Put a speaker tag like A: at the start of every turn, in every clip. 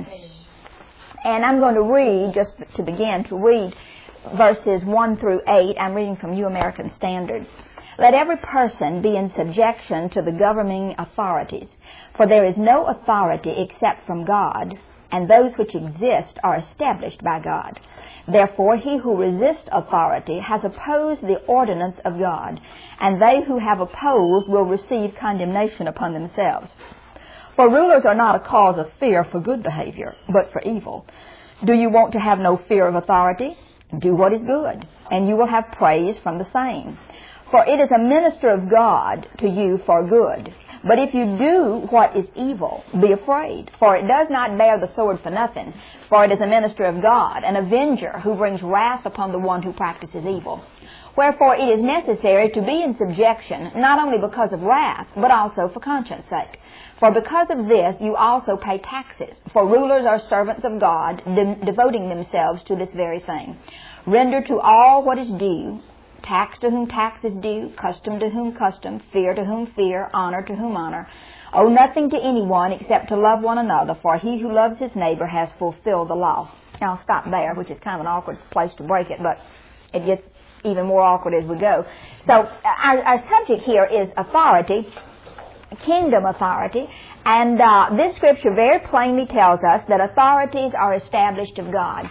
A: Amen. And I'm going to read, just to begin, to read verses 1 through 8. I'm reading from New American Standard. Let every person be in subjection to the governing authorities, for there is no authority except from God, and those which exist are established by God. Therefore, he who resists authority has opposed the ordinance of God, and they who have opposed will receive condemnation upon themselves. For rulers are not a cause of fear for good behavior, but for evil. Do you want to have no fear of authority? Do what is good, and you will have praise from the same. For it is a minister of God to you for good. But if you do what is evil, be afraid, for it does not bear the sword for nothing, for it is a minister of God, an avenger who brings wrath upon the one who practices evil. Wherefore it is necessary to be in subjection, not only because of wrath, but also for conscience sake. For because of this you also pay taxes, for rulers are servants of God, devoting themselves to this very thing. Render to all what is due, tax to whom tax is due, custom to whom custom, fear to whom fear, honor to whom honor. Owe nothing to anyone except to love one another, for he who loves his neighbor has fulfilled the law. Now I'll stop there, which is kind of an awkward place to break it, but it gets even more awkward as we go. So our subject here is authority, kingdom authority, and this scripture very plainly tells us that authorities are established of God.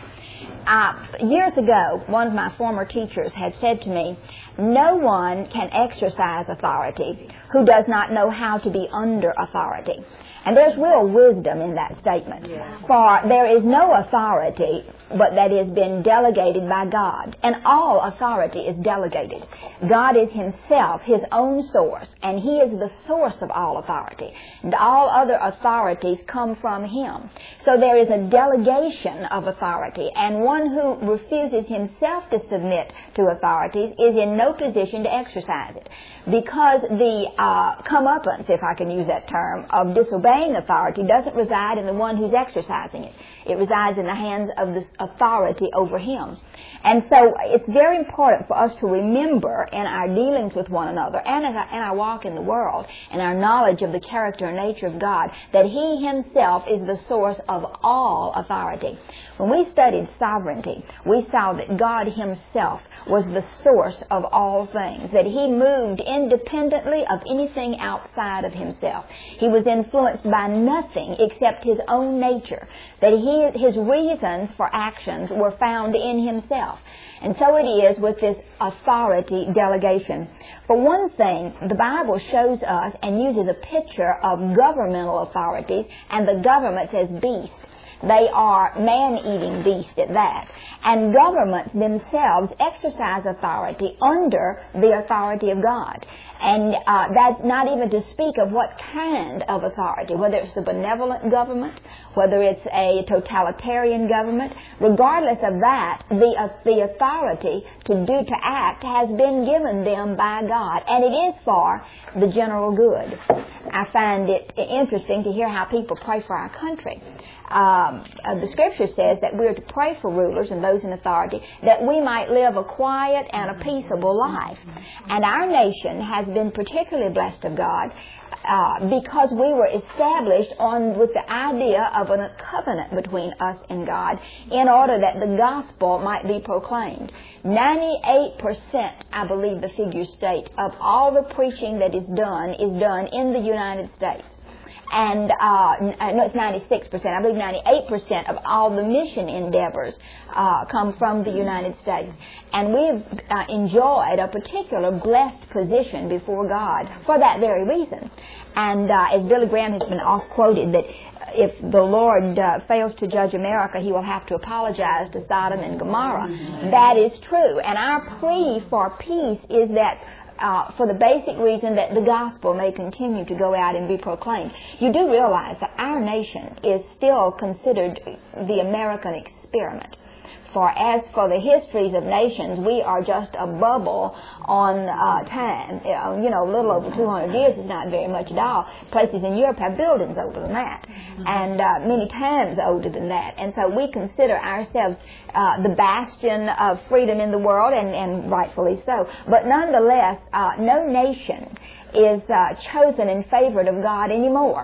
A: Years ago, one of my former teachers had said to me, no one can exercise authority who does not know how to be under authority. And there's real wisdom in that statement. Yeah. For there is no authority but that has been delegated by God. And all authority is delegated. God is himself his own source, and he is the source of all authority. And all other authorities come from him. So there is a delegation of authority, and one who refuses himself to submit to authorities is in no position to exercise it. Because the comeuppance, if I can use that term, of disobeying authority doesn't reside in the one who's exercising it. It resides in the hands of the authority over him. And so it's very important for us to remember in our dealings with one another and in our walk in the world and our knowledge of the character and nature of God that he himself is the source of all authority. When we studied sovereignty, we saw that God himself was the source of all things, that he moved independently of anything outside of himself. He was influenced by nothing except his own nature, that his reasons for actions were found in himself. And so it is with this authority delegation. For one thing, the Bible shows us and uses a picture of governmental authorities and the governments as beasts. They are man-eating beasts at that. And governments themselves exercise authority under the authority of God. And that's not even to speak of what kind of authority, whether it's a benevolent government, whether it's a totalitarian government. Regardless of that, the authority to act has been given them by God, and it is for the general good. I find it interesting to hear how people pray for our country. The scripture says that we're to pray for rulers and those in authority that we might live a quiet and a peaceable life. And our nation has been particularly blessed of God because we were established with the idea of a covenant between us and God in order that the gospel might be proclaimed. 98%, I believe the figures state, of all the preaching that is done in the United States. And, no, it's 96%. I believe 98% of all the mission endeavors come from the United States. And we've enjoyed a particular blessed position before God for that very reason. And as Billy Graham has been oft-quoted, that if the Lord fails to judge America, he will have to apologize to Sodom and Gomorrah. That is true. And our plea for peace is that for the basic reason that the gospel may continue to go out and be proclaimed. You do realize that our nation is still considered the American experiment. For as for the histories of nations, we are just a bubble on time. A little over 200 years is not very much at all. Places in Europe have buildings older than that, and many times older than that. And so we consider ourselves the bastion of freedom in the world, and rightfully so. But nonetheless, no nation is chosen and favored of God anymore.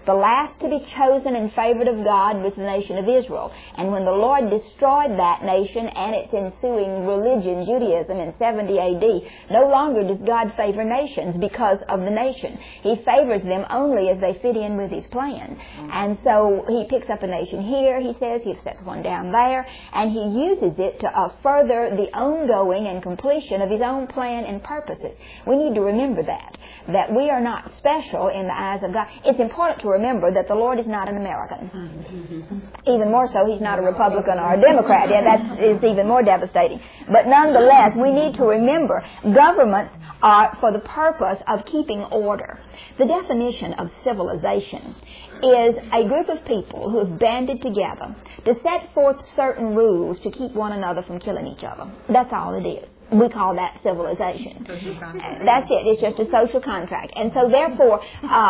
A: The last to be chosen and favored of God was the nation of Israel. And when the Lord destroyed that nation and its ensuing religion, Judaism, in 70 A.D., no longer does God favor nations because of the nation. He favors them only as they fit in with His plan. And so He picks up a nation here, He says, He sets one down there, and He uses it to further the ongoing and completion of His own plan and purposes. We need to remember that we are not special in the eyes of God. It's important to remember that the Lord is not an American. Even more so, He's not a Republican or a Democrat. Yeah, that is even more devastating. But nonetheless, we need to remember governments are for the purpose of keeping order. The definition of civilization is a group of people who have banded together to set forth certain rules to keep one another from killing each other. That's all it is. We call that civilization. That's it. It's just a social contract. And so therefore,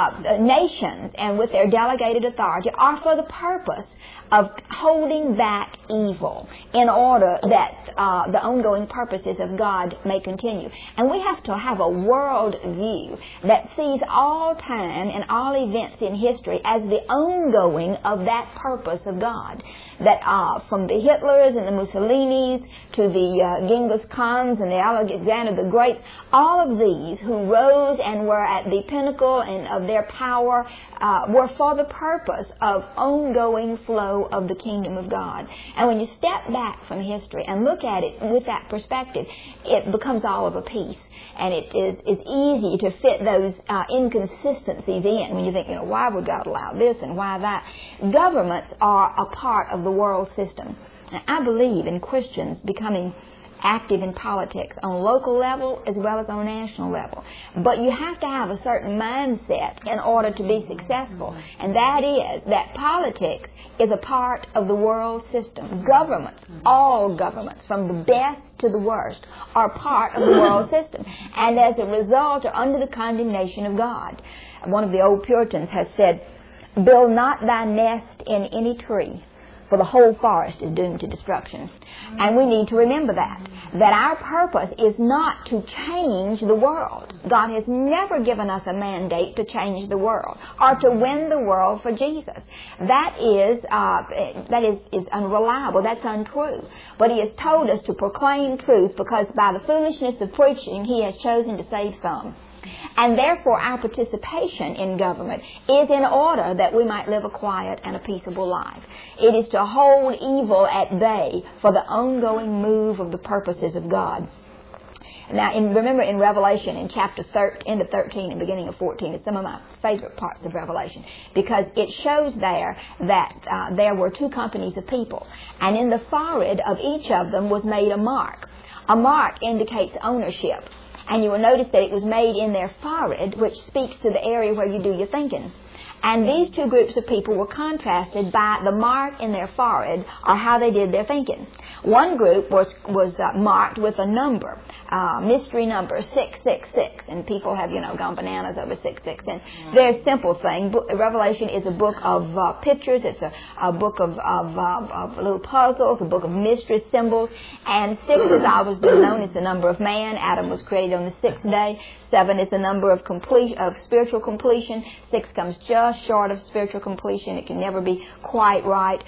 A: nations and with their delegated authority are for the purpose of holding back evil in order that the ongoing purposes of God may continue. And we have to have a world view that sees all time and all events in history as the ongoing of that purpose of God. That from the Hitlers and the Mussolinis to the Genghis Khans and the Alexander the Great, all of these who rose and were at the pinnacle and of their power were for the purpose of ongoing flow of the kingdom of God. And when you step back from history and look at it with that perspective, it becomes all of a piece. And it's easy to fit those inconsistencies in when you think, why would God allow this and why that? Governments are a part of the world system. And I believe in Christians becoming active in politics on local level as well as on national level. But you have to have a certain mindset in order to be successful. And that is that politics is a part of the world system. Governments, all governments, from the best to the worst, are part of the world system. And as a result are under the condemnation of God. One of the old Puritans has said, "Build not thy nest in any tree, for the whole forest is doomed to destruction." And we need to remember that our purpose is not to change the world. God has never given us a mandate to change the world or to win the world for Jesus. That is unreliable. That's untrue. But He has told us to proclaim truth because by the foolishness of preaching, He has chosen to save some. And therefore our participation in government is in order that we might live a quiet and a peaceable life. It is to hold evil at bay for the ongoing move of the purposes of God. Now, remember in Revelation, in chapter end of 13 and beginning of 14, it's some of my favorite parts of Revelation, because it shows there that there were two companies of people, and in the forehead of each of them was made a mark. A mark indicates ownership. And you will notice that it was made in their forehead, which speaks to the area where you do your thinking. And these two groups of people were contrasted by the mark in their forehead or how they did their thinking. One group was marked with a number, mystery number 666, and people have gone bananas over 666. And very simple thing. Revelation is a book of pictures. It's a book of little puzzles, a book of mystery symbols. And 6 has always been known as the number of man. Adam was created on the 6th day. 7 is the number of spiritual completion. 6 comes just short of spiritual completion. It can never be quite right.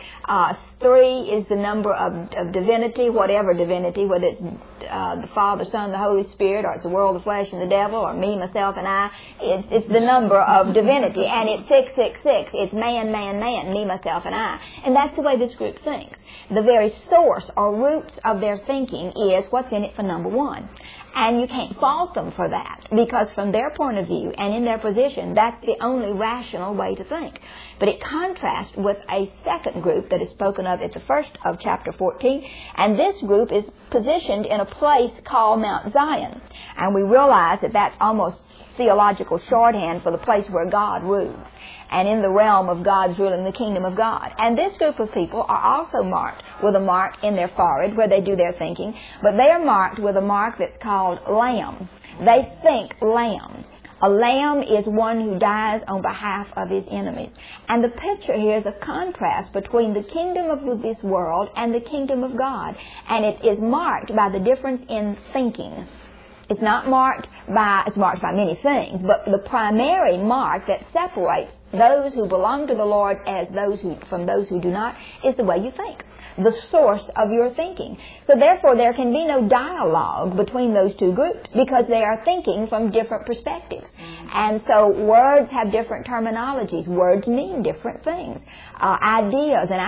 A: 3 is the number of divinity, whatever divinity, whether it's the Father, Son, the Holy Spirit, or it's the world, the flesh, and the devil, or me, myself, and I. It's the number of divinity. And it's 666. It's man, man, man, me, myself, and I. And that's the way this group thinks. The very source or roots of their thinking is what's in it for number 1. And you can't fault them for that, because from their point of view and in their position, that's the only rational way to think. But it contrasts with a second group that is spoken of at the first of chapter 14, and this group is positioned in a place called Mount Zion. And we realize that that's almost theological shorthand for the place where God rules, and in the realm of God's rule in the kingdom of God. And this group of people are also marked with a mark in their forehead where they do their thinking, but they are marked with a mark that's called lamb. They think lamb. A lamb is one who dies on behalf of his enemies. And the picture here is a contrast between the kingdom of this world and the kingdom of God. And it is marked by the difference in thinking. It's marked by many things, but the primary mark that separates those who belong to the Lord from those who do not is the way you think, the source of your thinking. So therefore there can be no dialogue between those two groups because they are thinking from different perspectives. And so words have different terminologies. Words mean different things. Ideas and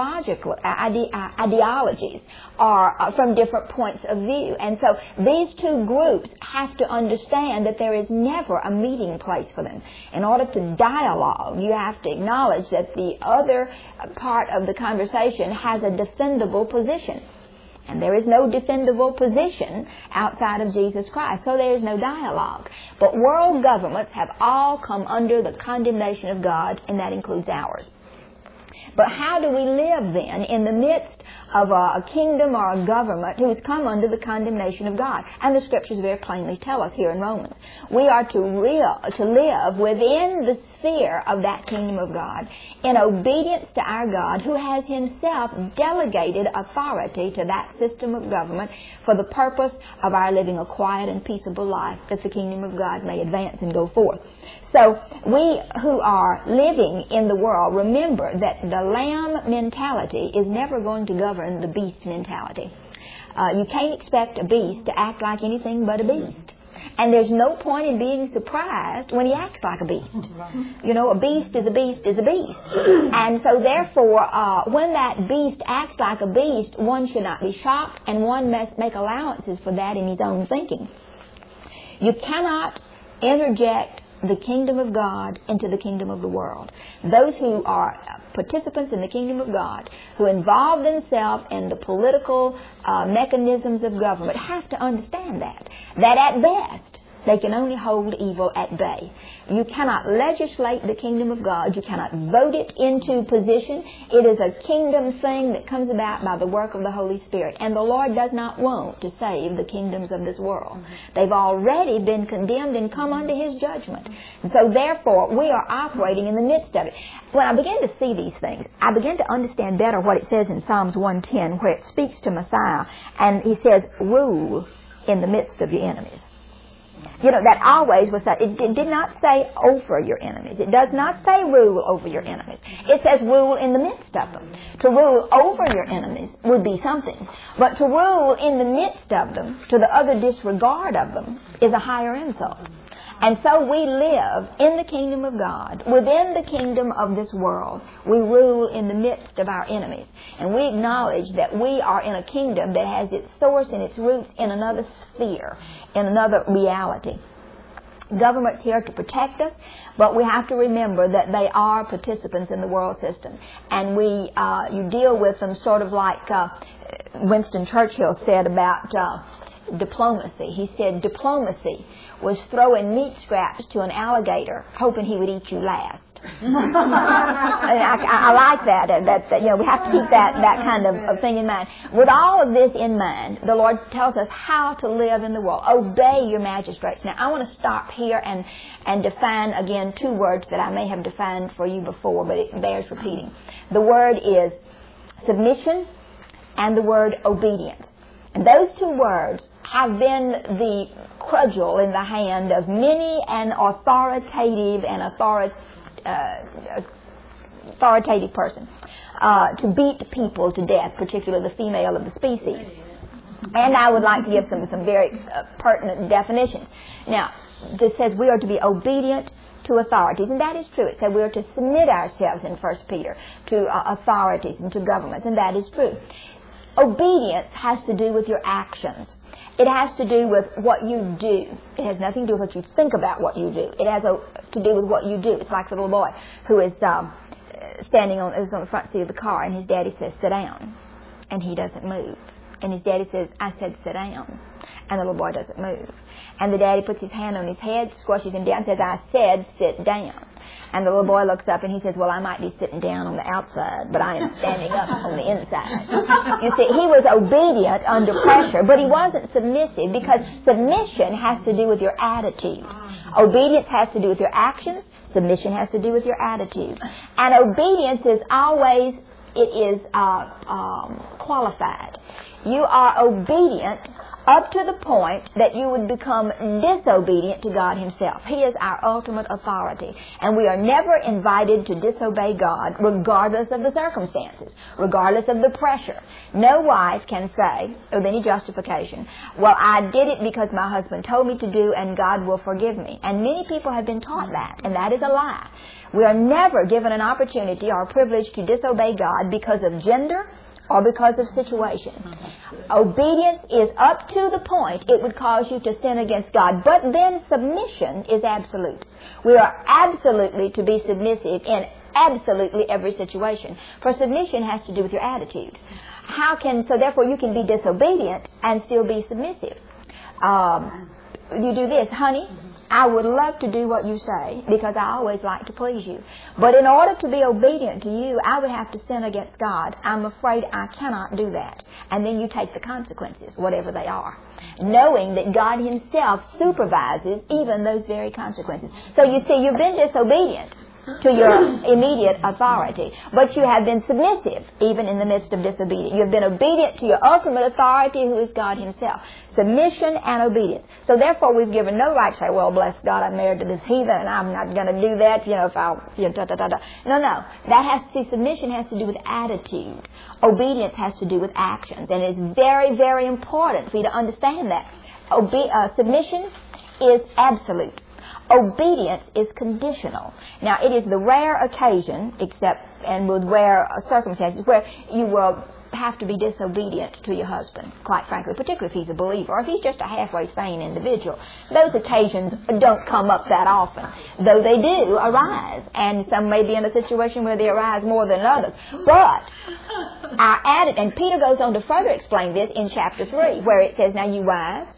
A: ideologies are from different points of view. And so these two groups have to understand that there is never a meeting place for them. In order to dialogue, you have to acknowledge that the other part of the conversation has a defendable position. And there is no defendable position outside of Jesus Christ. So there is no dialogue. But world governments have all come under the condemnation of God, and that includes ours. But how do we live then in the midst of a kingdom or a government who has come under the condemnation of God? And the Scriptures very plainly tell us here in Romans. We are to live within the sphere of that kingdom of God in obedience to our God, who has Himself delegated authority to that system of government for the purpose of our living a quiet and peaceable life, that the kingdom of God may advance and go forth. So we who are living in the world, remember that the lamb mentality is never going to govern the beast mentality. You can't expect a beast to act like anything but a beast. And there's no point in being surprised when he acts like a beast. You know, a beast is a beast is a beast. And so therefore, when that beast acts like a beast, one should not be shocked, and one must make allowances for that in his own thinking. You cannot interject the kingdom of God into the kingdom of the world. Those who are participants in the kingdom of God, who involve themselves in the political mechanisms of government, have to understand that at best they can only hold evil at bay. You cannot legislate the kingdom of God. You cannot vote it into position. It is a kingdom thing that comes about by the work of the Holy Spirit. And the Lord does not want to save the kingdoms of this world. They've already been condemned and come under His judgment. And so therefore, we are operating in the midst of it. When I began to see these things, I began to understand better what it says in Psalms 110, where it speaks to Messiah, and He says, rule in the midst of your enemies. You know, that always was that. It did not say over your enemies. It does not say rule over your enemies. It says rule in the midst of them. To rule over your enemies would be something. But to rule in the midst of them, to the utter disregard of them, is a higher insult. And so we live in the kingdom of God, within the kingdom of this world. We rule in the midst of our enemies. And we acknowledge that we are in a kingdom that has its source and its roots in another sphere, in another reality. Government's here to protect us, but we have to remember that they are participants in the world system. And you deal with them sort of like Winston Churchill said about diplomacy. He said diplomacy was throwing meat scraps to an alligator, hoping he would eat you last. I like that. You know, we have to keep that kind of thing in mind. With all of this in mind, the Lord tells us how to live in the world. Obey your magistrates. Now, I want to stop here and define again two words that I may have defined for you before, but it bears repeating. The word is submission and the word obedience. And those two words have been the cudgel in the hand of many an authoritative person to beat people to death, particularly the female of the species. And I would like to give some very pertinent definitions. Now, this says we are to be obedient to authorities, and that is true. It said we are to submit ourselves in 1 Peter to authorities and to governments, and that is true. Obedience has to do with your actions. It has to do with what you do. It has nothing to do with what you think about what you do. It has to do with what you do. It's like the little boy who is standing on the front seat of the car, and his daddy says, sit down. And he doesn't move. And his daddy says, I said sit down. And the little boy doesn't move. And the daddy puts his hand on his head, squashes him down, says, I said sit down. And the little boy looks up and he says, well, I might be sitting down on the outside, but I am standing up on the inside. You see, he was obedient under pressure, but he wasn't submissive, because submission has to do with your attitude. Obedience has to do with your actions. Submission has to do with your attitude. And obedience is always, qualified. You are obedient up to the point that you would become disobedient to God Himself. He is our ultimate authority, and we are never invited to disobey God regardless of the circumstances, regardless of the pressure. No wife can say, with any justification, well, I did it because my husband told me to do, and God will forgive me. And many people have been taught that, and that is a lie. We are never given an opportunity or a privilege to disobey God because of gender or because of situation. Obedience is up to the point it would cause you to sin against God. But then submission is absolute. We are absolutely to be submissive in absolutely every situation. For submission has to do with your attitude. So therefore you can be disobedient and still be submissive. You do this, honey, I would love to do what you say because I always like to please you. But in order to be obedient to you, I would have to sin against God. I'm afraid I cannot do that. And then you take the consequences, whatever they are, knowing that God Himself supervises even those very consequences. So you see, you've been disobedient to your immediate authority, but you have been submissive even in the midst of disobedience. You have been obedient to your ultimate authority, who is God Himself. Submission and obedience. So therefore we've given no right to say, well, bless God, I'm married to this heathen and I'm not going to do that, if I'll, No. Submission has to do with attitude. Obedience has to do with actions. And it's very, very important for you to understand that. Submission is absolute. Obedience is conditional. Now, it is the rare occasion, and with rare circumstances, where you will have to be disobedient to your husband, quite frankly, particularly if he's a believer, or if he's just a halfway sane individual. Those occasions don't come up that often, though they do arise, and some may be in a situation where they arise more than others. But and Peter goes on to further explain this in chapter 3, where it says, now you wives,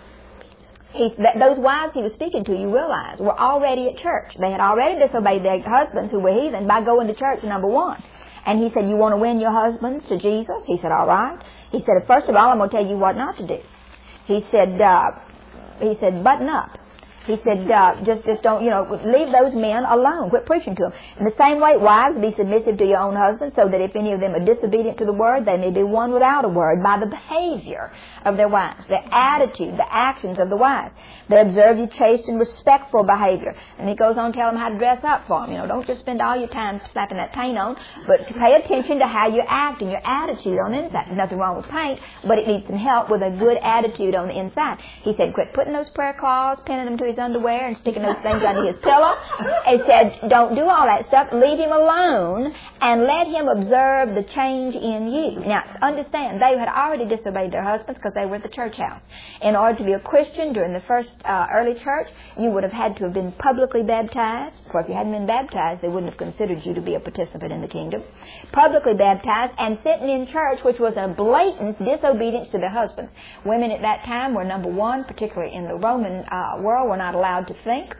A: those wives he was speaking to, you realize, were already at church. They had already disobeyed their husbands who were heathen by going to church, number one. And he said, you want to win your husbands to Jesus? He said, all right. He said, first of all, I'm going to tell you what not to do. He said, button up. He said, just don't, leave those men alone. Quit preaching to them. In the same way, wives, be submissive to your own husbands, so that if any of them are disobedient to the word, they may be won without a word by the behavior of their wives, the attitude, the actions of the wives. They observe your chaste and respectful behavior. And he goes on to tell them how to dress up for them. Don't just spend all your time slapping that paint on, but pay attention to how you act and your attitude on the inside. There's nothing wrong with paint, but it needs some help with a good attitude on the inside. He said, quit putting those prayer claws, pinning them to his underwear and sticking those things under his pillow. He said, don't do all that stuff. Leave him alone and let him observe the change in you. Now, understand, they had already disobeyed their husbands because they were at the church house. In order to be a Christian during the first early church, you would have had to have been publicly baptized. For if you hadn't been baptized, they wouldn't have considered you to be a participant in the kingdom. Publicly baptized and sitting in church, which was a blatant disobedience to their husbands. Women at that time were, number one, particularly in the Roman world, were not allowed to think.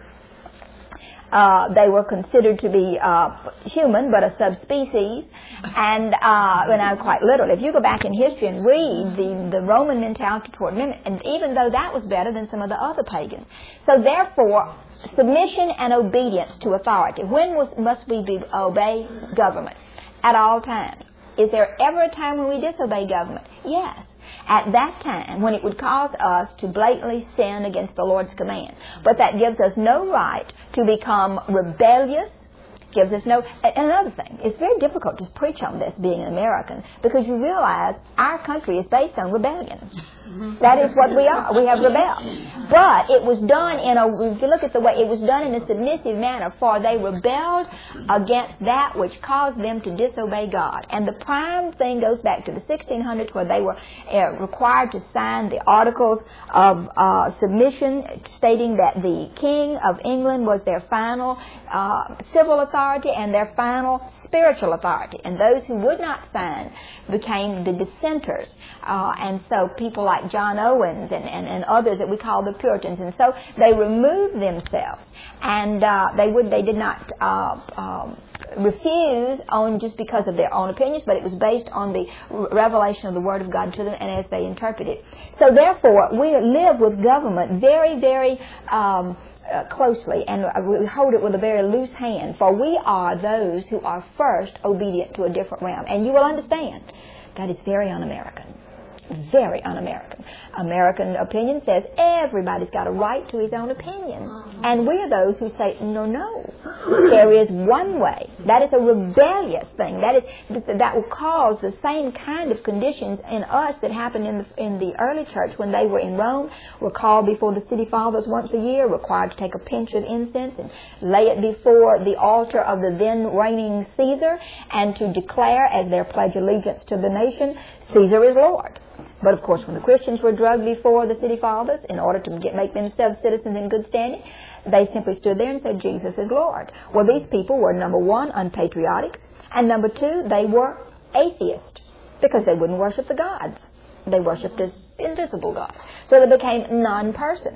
A: They were considered to be human, but a subspecies. And I'm quite literally, if you go back in history and read the Roman mentality toward women, and even though that was better than some of the other pagans. So therefore, submission and obedience to authority. When must we obey government? At all times. Is there ever a time when we disobey government? Yes. At that time, when it would cause us to blatantly sin against the Lord's command. But that gives us no right to become rebellious, gives us no... And another thing, it's very difficult to preach on this being an American, because you realize our country is based on rebellion. That is what we are. We have rebelled. But it was done if you look at the way, it was done in a submissive manner, for they rebelled against that which caused them to disobey God. And the prime thing goes back to the 1600s, where they were required to sign the Articles of Submission, stating that the King of England was their final civil authority and their final spiritual authority. And those who would not sign became the dissenters. And so people like John Owens and others that we call the Puritans. And so they removed themselves, and they did not refuse on just because of their own opinions, but it was based on the revelation of the Word of God to them and as they interpret it. So therefore, we live with government very, very closely, and we hold it with a very loose hand, for we are those who are first obedient to a different realm. And you will understand that is very un-American. Very un-American. American opinion says everybody's got a right to his own opinion. And we are those who say, no. There is one way. That is a rebellious thing. That will cause the same kind of conditions in us that happened in the early church when they were in Rome, were called before the city fathers once a year, required to take a pinch of incense and lay it before the altar of the then reigning Caesar, and to declare as their pledge allegiance to the nation, Caesar is Lord. But of course, when the Christians were drugged before the city fathers in order to make themselves citizens in good standing, they simply stood there and said, Jesus is Lord. Well, these people were, number one, unpatriotic, and number two, they were atheist, because they wouldn't worship the gods. They worshipped this invisible God. So they became non-persons.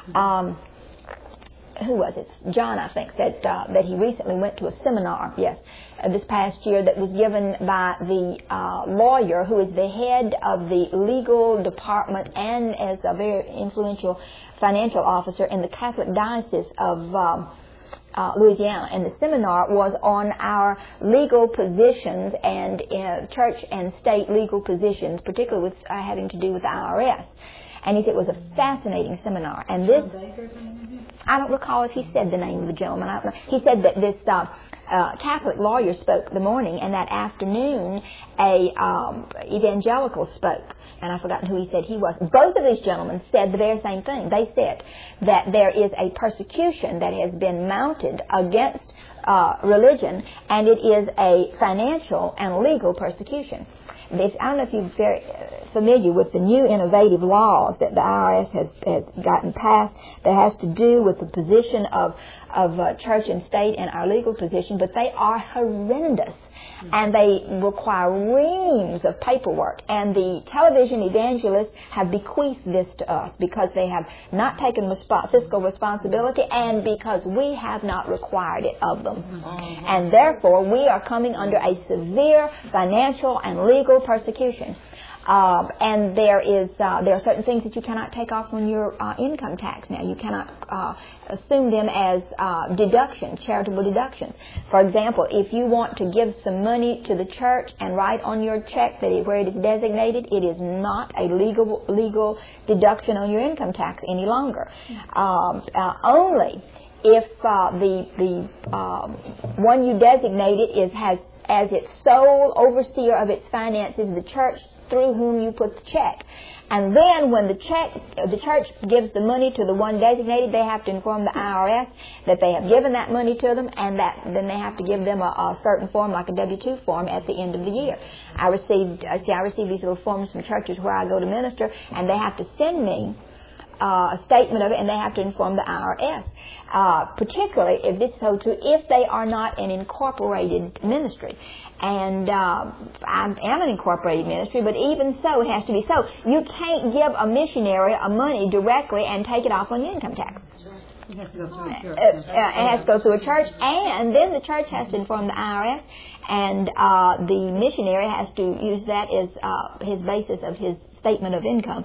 A: Who was it? John, I think, said that he recently went to a seminar, this past year, that was given by the lawyer who is the head of the legal department and as a very influential financial officer in the Catholic Diocese of Louisiana. And the seminar was on our legal positions and church and state legal positions, particularly with having to do with the IRS. And he said it was a fascinating seminar. And this, I don't recall if he said the name of the gentleman. I don't know. He said that this Catholic lawyer spoke the morning, and that afternoon a evangelical spoke. And I've forgotten who he said he was. Both of these gentlemen said the very same thing. They said that there is a persecution that has been mounted against religion, and it is a financial and legal persecution. I don't know if you're very familiar with the new innovative laws that the IRS has gotten passed that has to do with the position of church and state and our legal position, but they are horrendous. And they require reams of paperwork. And the television evangelists have bequeathed this to us because they have not taken fiscal responsibility and because we have not required it of them. And therefore, we are coming under a severe financial and legal persecution. And there are certain things that you cannot take off on your income tax now. You cannot assume them as deductions, charitable deductions. For example, if you want to give some money to the church and write on your check that where it is designated, it is not a legal deduction on your income tax any longer. Only if the one you designated has as its sole overseer of its finances the church through whom you put the check. And then when the church gives the money to the one designated, they have to inform the IRS that they have given that money to them, and then they have to give them a certain form, like a W-2 form, at the end of the year. I receive these little forms from churches where I go to minister, and they have to send me a statement of it, and they have to inform the IRS. Particularly if this is so true, if they are not an incorporated ministry. And I am an incorporated ministry, but even so, it has to be so. You can't give a missionary money directly and take it off on your income tax. It has to go through a church. It has to go through a church, and then the church has to inform the IRS, and the missionary has to use that as his basis of his statement of income.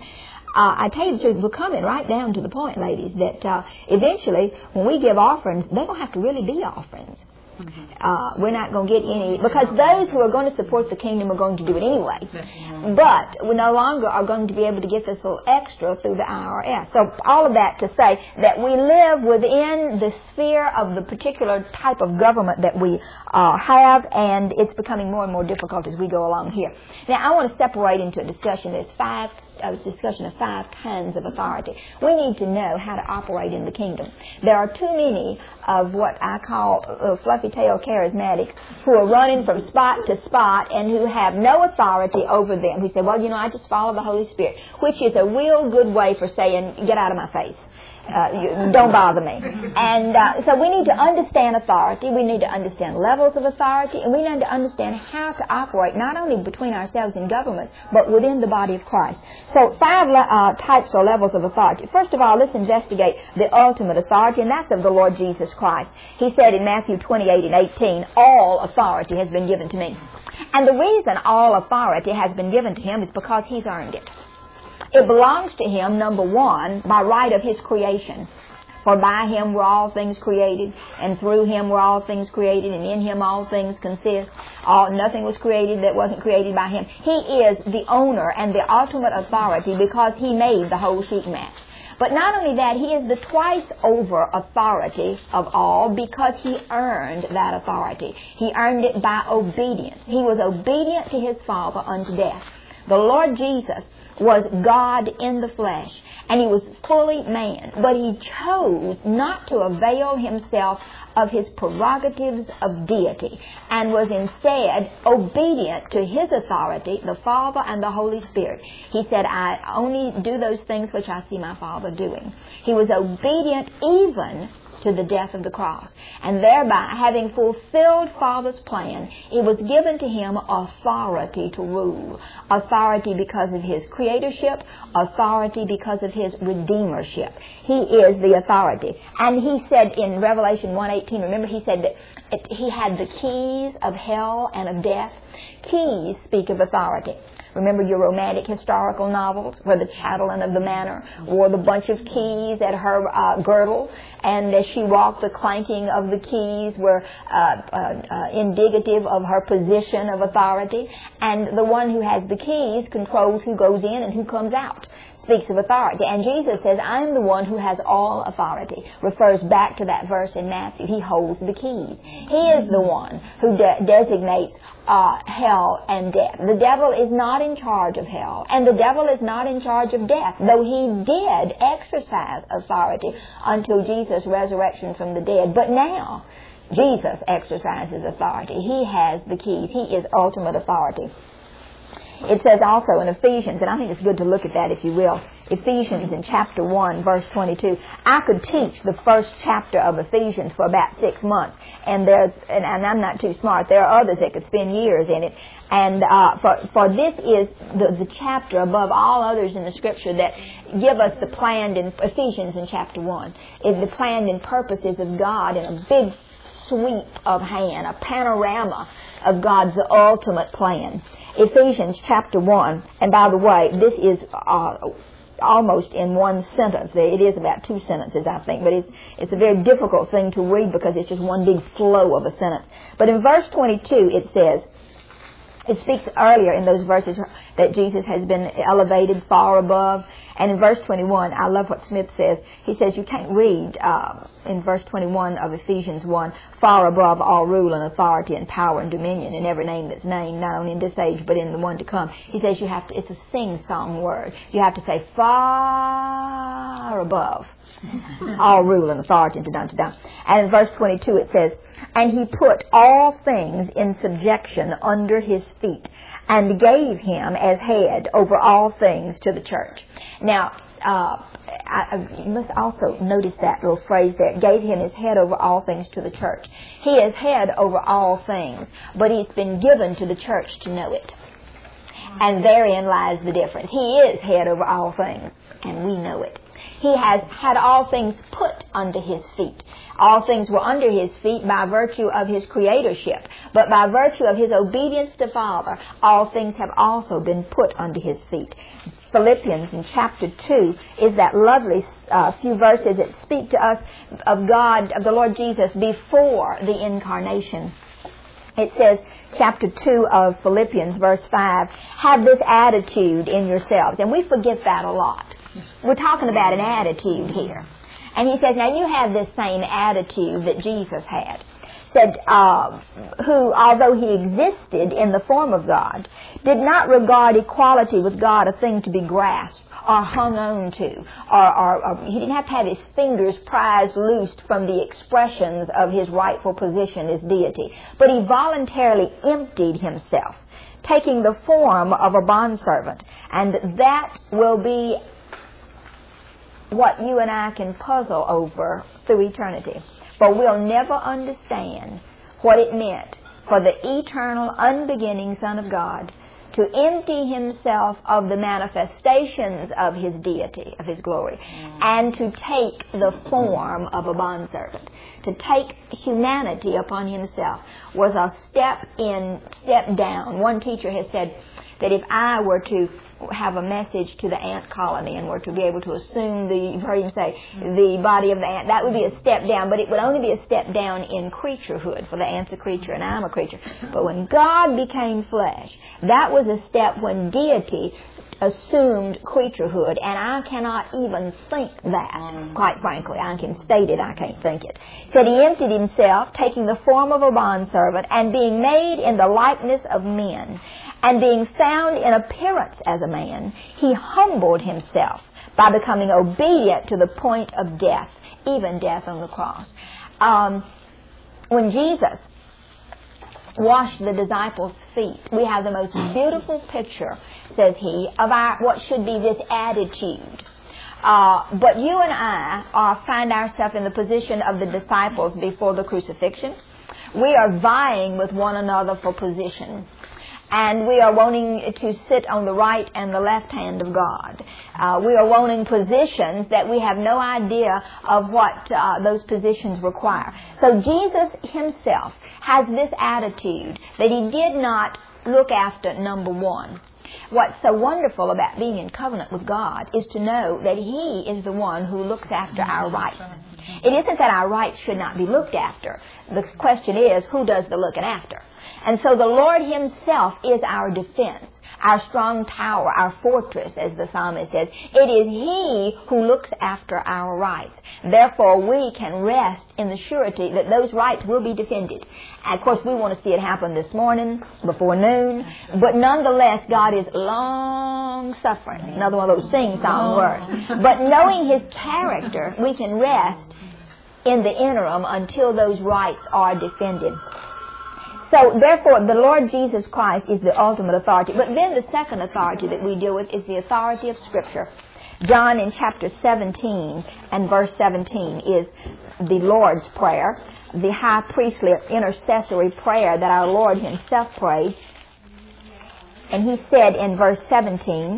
A: I tell you the truth, we're coming right down to the point, ladies, that eventually when we give offerings, they don't have to really be offerings. We're not going to get any, because those who are going to support the kingdom are going to do it anyway. But we no longer are going to be able to get this little extra through the IRS. So all of that to say that we live within the sphere of the particular type of government that we have, and it's becoming more and more difficult as we go along here. Now, I want to separate into a discussion. There's a discussion of 5 kinds of authority. We need to know how to operate in the kingdom. There are too many of what I call fluffy-tailed charismatics who are running from spot to spot and who have no authority over them, who say, well, I just follow the Holy Spirit, which is a real good way for saying, get out of my face. Don't bother me. And so we need to understand authority. We need to understand levels of authority, and we need to understand how to operate not only between ourselves and governments, but within the body of Christ. So 5 types or levels of authority. First of all, let's investigate the ultimate authority, and that's of the Lord Jesus Christ. He said in Matthew 28:18, all authority has been given to me. And the reason all authority has been given to him is because he's earned it. It belongs to him, number one, by right of his creation. For by him were all things created, and through him were all things created, and in him all things consist. Nothing was created that wasn't created by him. He is the owner and the ultimate authority because he made the whole sheet mask. But not only that, he is the twice over authority of all because he earned that authority. He earned it by obedience. He was obedient to his Father unto death. The Lord Jesus was God in the flesh, and he was fully man, but he chose not to avail himself of his prerogatives of deity and was instead obedient to his authority, the Father and the Holy Spirit. He said, I only do those things which I see my Father doing. He was obedient even to the death of the cross. And thereby, having fulfilled Father's plan, it was given to him authority to rule. Authority because of his creatorship, authority because of his redeemership. He is the authority. And he said in Revelation 1:18, remember he said that he had the keys of hell and of death. Keys speak of authority. Remember your romantic historical novels where the chatelaine of the manor wore the bunch of keys at her girdle, and as she walked, the clanking of the keys were indicative of her position of authority. And the one who has the keys controls who goes in and who comes out. Speaks of authority. And Jesus says, I'm the one who has all authority. Refers back to that verse in Matthew. He holds the keys. He is the one who designates hell and death. The devil is not in charge of hell, and the devil is not in charge of death, though he did exercise authority until Jesus' resurrection from the dead. But now, Jesus exercises authority. He has the keys. He is ultimate authority. It says also in Ephesians, and I think it's good to look at that if you will, Ephesians in chapter 1, verse 22. I could teach the first chapter of Ephesians for about 6 months, and I'm not too smart. There are others that could spend years in it. And for this is the chapter above all others in the Scripture that give us the planned in Ephesians in chapter 1, is the planned and purposes of God in a big sweep of hand, a panorama of God's ultimate plan. Ephesians chapter 1, and by the way, this is almost in one sentence. It is about 2 sentences, I think, but it's a very difficult thing to read because it's just one big flow of a sentence. But in verse 22 it says, it speaks earlier in those verses that Jesus has been elevated far above. And in verse 21, I love what Smith says. He says you can't read in verse 21 of Ephesians 1, far above all rule and authority and power and dominion and every name that's named, not only in this age but in the one to come. He says you have to, it's a sing-song word. You have to say far above all rule and authority and da-da-da-da. And in verse 22 it says, and he put all things in subjection under his feet and gave him as head over all things to the church. Now, you must also notice that little phrase there, gave him his head over all things to the church. He is head over all things, but he's been given to the church to know it. And therein lies the difference. He is head over all things, and we know it. He has had all things put under his feet. All things were under his feet by virtue of his creatorship. But by virtue of his obedience to Father, all things have also been put under his feet. Philippians in chapter 2 is that lovely few verses that speak to us of God, of the Lord Jesus before the incarnation. It says, chapter 2 of Philippians, verse 5, have this attitude in yourselves. And we forget that a lot. We're talking about an attitude here. And he says, now you have this same attitude that Jesus had. Said, who, although he existed in the form of God, did not regard equality with God a thing to be grasped or hung on to, or he didn't have to have his fingers prized loosed from the expressions of his rightful position as deity, but he voluntarily emptied himself, taking the form of a bondservant. And that will be what you and I can puzzle over through eternity. For we'll never understand what it meant for the eternal, unbeginning Son of God to empty himself of the manifestations of his deity, of his glory, and to take the form of a bondservant. To take humanity upon himself was a step down. One teacher has said that if I were to have a message to the ant colony and were to be able to assume you've heard him say, the body of the ant, that would be a step down, but it would only be a step down in creaturehood, for the ant's a creature and I'm a creature. But when God became flesh, that was a step when deity assumed creaturehood, and I cannot even think that, quite frankly. I can state it, I can't think it. Said he emptied himself, taking the form of a bondservant, and being made in the likeness of men, and being found in appearance as a man, he humbled himself by becoming obedient to the point of death, even death on the cross. When Jesus washed the disciples' feet, we have the most beautiful picture, says he, of what should be this attitude. But you and I find ourselves in the position of the disciples before the crucifixion. We are vying with one another for position. And we are wanting to sit on the right and the left hand of God. We are wanting positions that we have no idea of what those positions require. So Jesus himself has this attitude that he did not look after number one. What's so wonderful about being in covenant with God is to know that he is the one who looks after our rights. It isn't that our rights should not be looked after. The question is, who does the looking after? And so the Lord himself is our defense, our strong tower, our fortress, as the psalmist says. It is he who looks after our rights. Therefore, we can rest in the surety that those rights will be defended. And of course, we want to see it happen this morning, before noon. But nonetheless, God is long-suffering. Another one of those sing-song words. But knowing his character, we can rest in the interim until those rights are defended. So, therefore, the Lord Jesus Christ is the ultimate authority. But then the second authority that we deal with is the authority of Scripture. John in chapter 17 and verse 17 is the Lord's Prayer, the high priestly intercessory prayer that our Lord himself prayed. And he said in verse 17,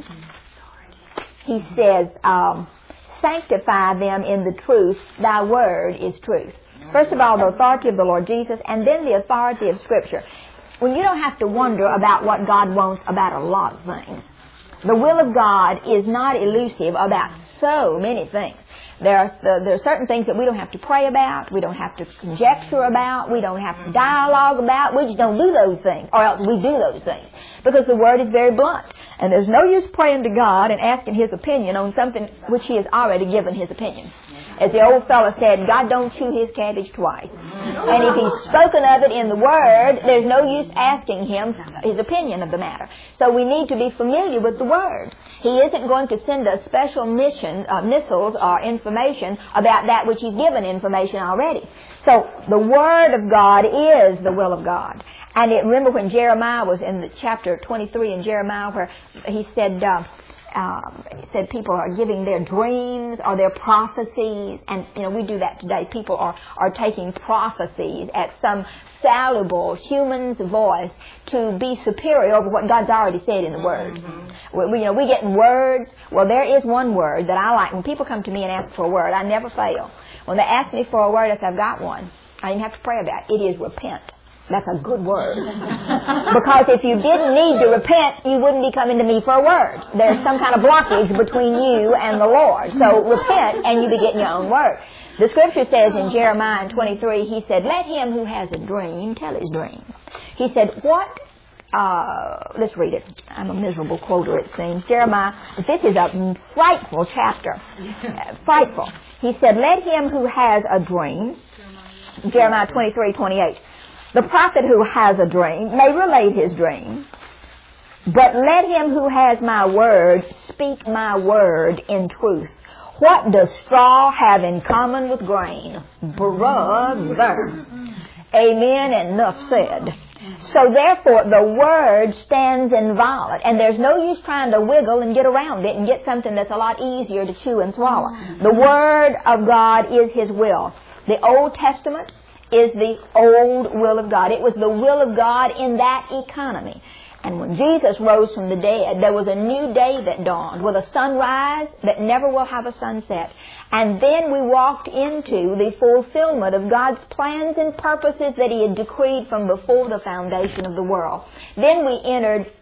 A: he says, sanctify them in the truth, thy word is truth. First of all, the authority of the Lord Jesus, and then the authority of Scripture. When you don't have to wonder about what God wants about a lot of things. The will of God is not elusive about so many things. There are certain things that we don't have to pray about, we don't have to conjecture about, we don't have to dialogue about. We just don't do those things, or else we do those things. Because the Word is very blunt. And there's no use praying to God and asking his opinion on something which he has already given his opinion. As the old fellow said, God don't chew his cabbage twice. And if he's spoken of it in the Word, there's no use asking him his opinion of the matter. So we need to be familiar with the Word. He isn't going to send us special missiles or information about that which he's given information already. So the Word of God is the will of God. And remember when Jeremiah was in the chapter 23 in Jeremiah where he said people are giving their dreams or their prophecies, and we do that today. People are taking prophecies at some fallible human's voice to be superior over what God's already said in the Word. We getting words. Well, there is one word that I like. When people come to me and ask for a word, I never fail. When they ask me for a word, I say, I've got one. I didn't have to pray about it. It is repent. That's a good word. Because if you didn't need to repent, you wouldn't be coming to me for a word. There's some kind of blockage between you and the Lord. So repent and you be getting your own word. The Scripture says in Jeremiah 23, he said, let him who has a dream tell his dream. He said, let's read it. I'm a miserable quoter, it seems. Jeremiah, this is a frightful chapter. Frightful. He said, let him who has a dream, Jeremiah 23:28. The prophet who has a dream may relate his dream, but let him who has my word speak my word in truth. What does straw have in common with grain? Brother. Amen, and enough said. So therefore, the word stands inviolate, and there's no use trying to wiggle and get around it and get something that's a lot easier to chew and swallow. The word of God is his will. The Old Testament is the old will of God. It was the will of God in that economy. And when Jesus rose from the dead, there was a new day that dawned with a sunrise that never will have a sunset. And then we walked into the fulfillment of God's plans and purposes that he had decreed from before the foundation of the world. Then we entered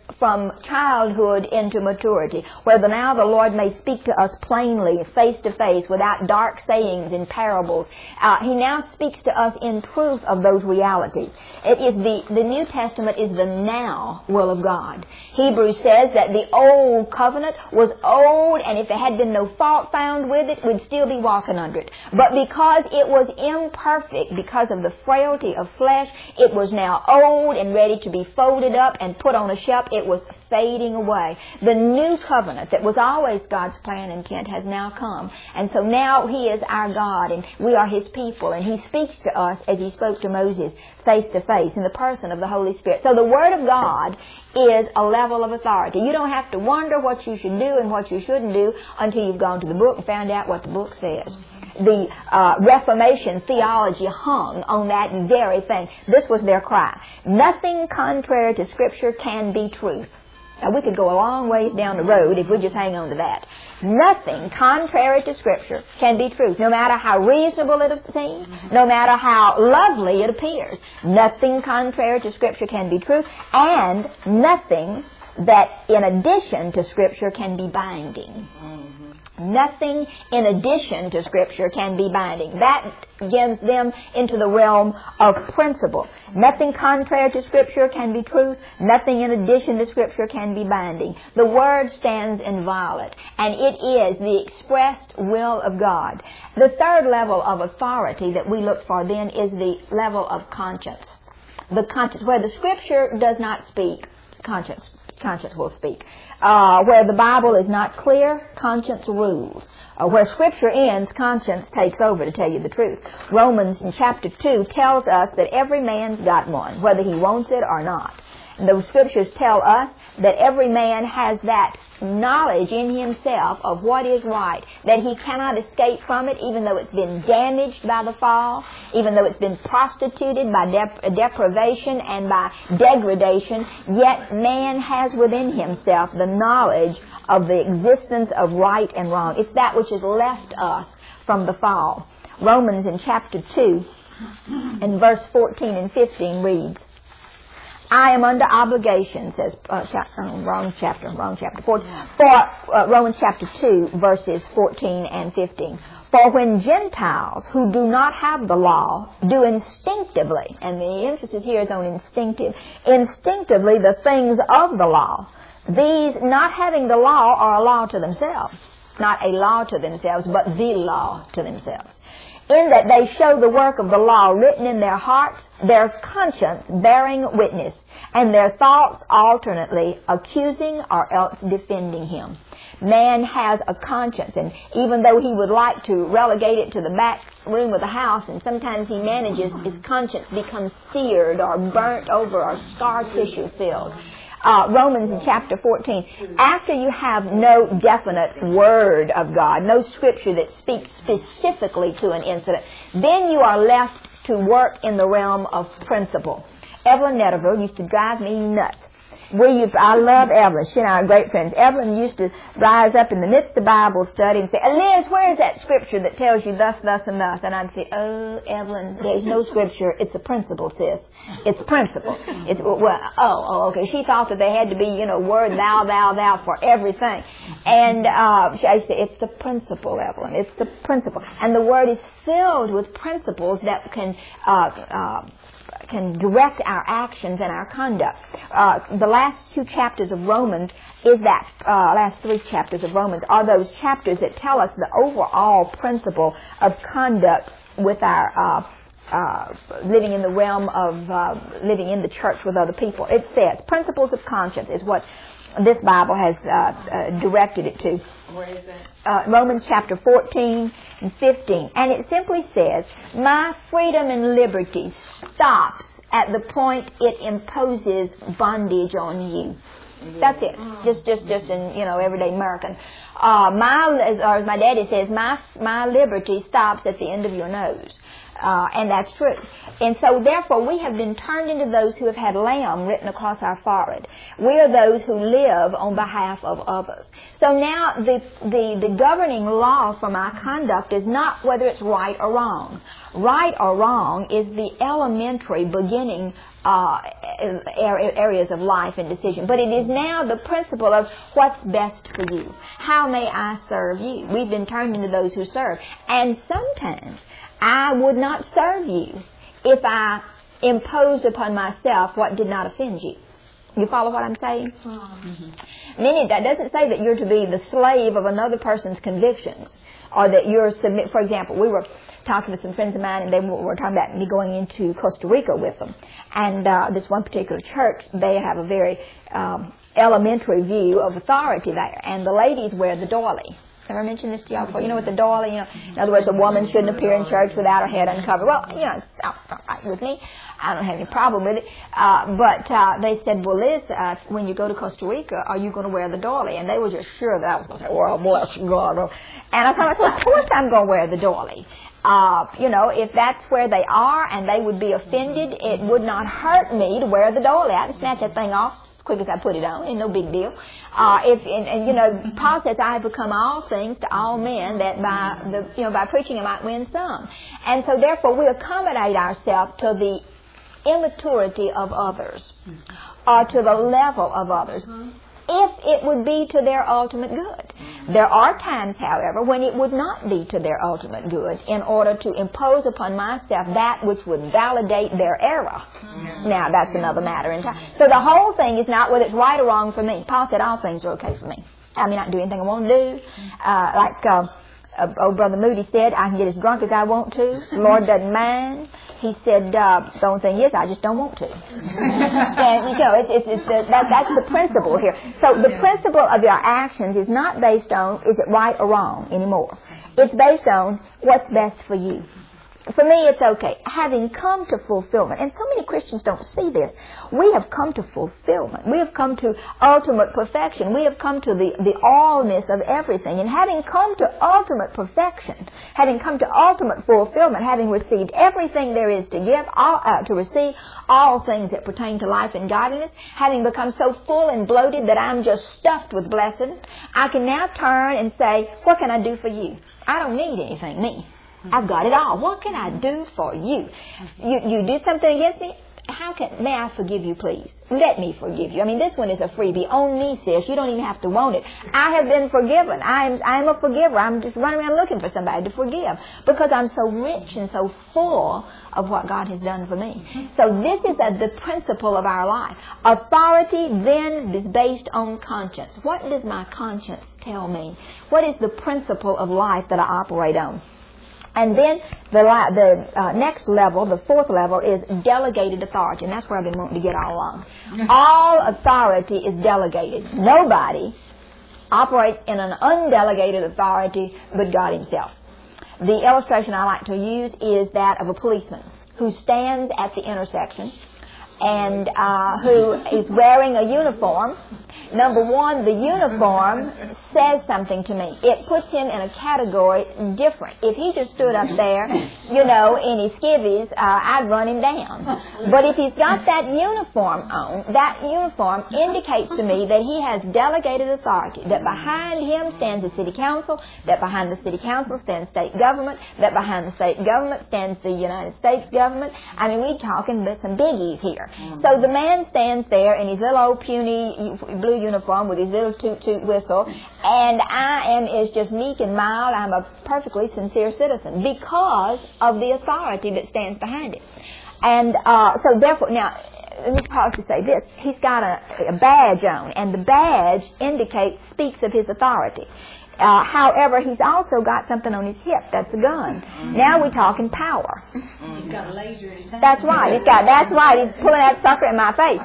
A: from childhood into maturity, where now the Lord may speak to us plainly, face to face, without dark sayings and parables. He now speaks to us in truth of those realities. It is the New Testament is the now will of God. Hebrews says that the old covenant was old, and if there had been no fault found with it, we'd still be walking under it. But because it was imperfect, because of the frailty of flesh, it was now old and ready to be folded up and put on a shelf. It was fading away. The new covenant that was always God's plan and intent has now come. And so now He is our God and we are His people, and He speaks to us as He spoke to Moses face to face in the person of the Holy Spirit. So the Word of God is a level of authority. You don't have to wonder what you should do and what you shouldn't do until you've gone to the book and found out what the book says. The Reformation theology hung on that very thing. This was their cry. Nothing contrary to Scripture can be truth. Now, we could go a long ways down the road if we just hang on to that. Nothing contrary to Scripture can be truth, no matter how reasonable it seems, no matter how lovely it appears. Nothing contrary to Scripture can be truth, and nothing that in addition to Scripture can be binding. Nothing in addition to Scripture can be binding. That gets them into the realm of principle. Nothing contrary to Scripture can be truth. Nothing in addition to Scripture can be binding. The Word stands inviolate, and it is the expressed will of God. The third level of authority that we look for then is the level of conscience. The conscience, where the Scripture does not speak, conscience will speak. Where the Bible is not clear, conscience rules. Where Scripture ends, conscience takes over, to tell you the truth. Romans in chapter 2 tells us that every man's got one, whether he wants it or not. And the Scriptures tell us that every man has that knowledge in himself of what is right, that he cannot escape from it, even though it's been damaged by the fall, even though it's been prostituted by deprivation and by degradation, yet man has within himself the knowledge of the existence of right and wrong. It's that which has left us from the fall. Romans in chapter 2 and verse 14 and 15 reads, I am under obligation, says, wrong chapter, 14, for Romans chapter 2, verses 14 and 15. For when Gentiles who do not have the law do instinctively, and the emphasis here is on instinctively the things of the law, these not having the law are a law to themselves. Not a law to themselves, but the law to themselves. In that they show the work of the law written in their hearts, their conscience bearing witness, and their thoughts alternately accusing or else defending him. Man has a conscience, and even though he would like to relegate it to the back room of the house, and sometimes he manages, his conscience becomes seared or burnt over or scar tissue filled. Romans in chapter 14, after you have no definite word of God, no scripture that speaks specifically to an incident, then you are left to work in the realm of principle. Evelyn Netterville used to drive me nuts. I love Evelyn. She and I are great friends. Evelyn used to rise up in the midst of Bible study and say, Liz, where is that scripture that tells you thus, thus, and thus? And I'd say, oh, Evelyn, there's no scripture. It's a principle, sis. It's principle. Okay. She thought that they had to be, word thou, thou, thou for everything. And I used to say, it's the principle, Evelyn. It's the principle. And the Word is filled with principles that can direct our actions and our conduct. The last two chapters of Romans last three chapters of Romans are those chapters that tell us the overall principle of conduct with our living in the realm of living in the church with other people. It says, principles of conscience is what this Bible has directed it to.
B: Where is that?
A: Romans chapter 14 and 15. And it simply says, my freedom and liberty stops at the point it imposes bondage on you. That's it. Just in, everyday American. Or as my daddy says, my liberty stops at the end of your nose. And that's true. And so therefore we have been turned into those who have had lamb written across our forehead. We are those who live on behalf of others. So now the governing law for my conduct is not whether it's right or wrong. Right or wrong is the elementary beginning areas of life and decision. But it is now the principle of what's best for you. How may I serve you? We've been turned into those who serve. And sometimes I would not serve you if I imposed upon myself what did not offend you. You follow what I'm saying? Meaning that doesn't say that you're to be the slave of another person's convictions, or that you're submit. For example, we were talking with some friends of mine, and they were talking about me going into Costa Rica with them. And this one particular church, they have a very elementary view of authority there. And the ladies wear the doily. Ever mentioned this to y'all before? You know what the doily, in other words, a woman shouldn't appear in church without her head uncovered. Well, it's all right with me. I don't have any problem with it. But they said, well, Liz, when you go to Costa Rica, are you going to wear the doily? And they were just sure that I was going to say, well, bless God. And I thought, well, of course I'm going to wear the doily. If that's where they are and they would be offended, it would not hurt me to wear the doily. I can snatch that thing off quick as I put it on, and no big deal. Paul says, I have become all things to all men, that by preaching I might win some. And so therefore we accommodate ourselves to the immaturity of others, or to the level of others, if it would be to their ultimate good. There are times, however, when it would not be to their ultimate good, in order to impose upon myself that which would validate their error. Now, that's another matter in time. So the whole thing is not whether it's right or wrong for me. Paul said all things are okay for me. I mean, I can do anything I want to do. Old Brother Moody said, I can get as drunk as I want to. The Lord doesn't mind. He said, the only thing is, I just don't want to. And, that's the principle here. So the principle of your actions is not based on, is it right or wrong anymore. It's based on what's best for you. For me, it's okay. Having come to fulfillment, and so many Christians don't see this. We have come to fulfillment. We have come to ultimate perfection. We have come to the allness of everything. And having come to ultimate perfection, having come to ultimate fulfillment, having received everything there is to give, to receive all things that pertain to life and godliness, having become so full and bloated that I'm just stuffed with blessing, I can now turn and say, what can I do for you? I don't need anything, me. I've got it all. What can I do for you? You do something against me? May I forgive you, please? Let me forgive you. I mean, this one is a freebie. On me, sis. You don't even have to want it. I have been forgiven. I'm a forgiver. I'm just running around looking for somebody to forgive because I'm so rich and so full of what God has done for me. So this is the principle of our life. Authority then is based on conscience. What does my conscience tell me? What is the principle of life that I operate on? And then the next level, the fourth level, is delegated authority. And that's where I've been wanting to get all along. All authority is delegated. Nobody operates in an undelegated authority but God Himself. The illustration I like to use is that of a policeman who stands at the intersection and who is wearing a uniform. Number one, the uniform says something to me. It puts him in a category different. If he just stood up there, in his skivvies, I'd run him down. But if he's got that uniform on, that uniform indicates to me that he has delegated authority, that behind him stands the city council, that behind the city council stands state government, that behind the state government stands the United States government. I mean, we're talking about some biggies here. So the man stands there in his little old puny blue uniform with his little toot-toot whistle, and I am is just meek and mild. I'm a perfectly sincere citizen because of the authority that stands behind it. And so therefore, now, let me pause to say this. He's got a badge on, and the badge speaks of his authority. However, he's also got something on his hip. That's a gun. Now we're talking power.
B: He's got a laser in his hand.
A: That's right. That's right. He's pulling that sucker in my face.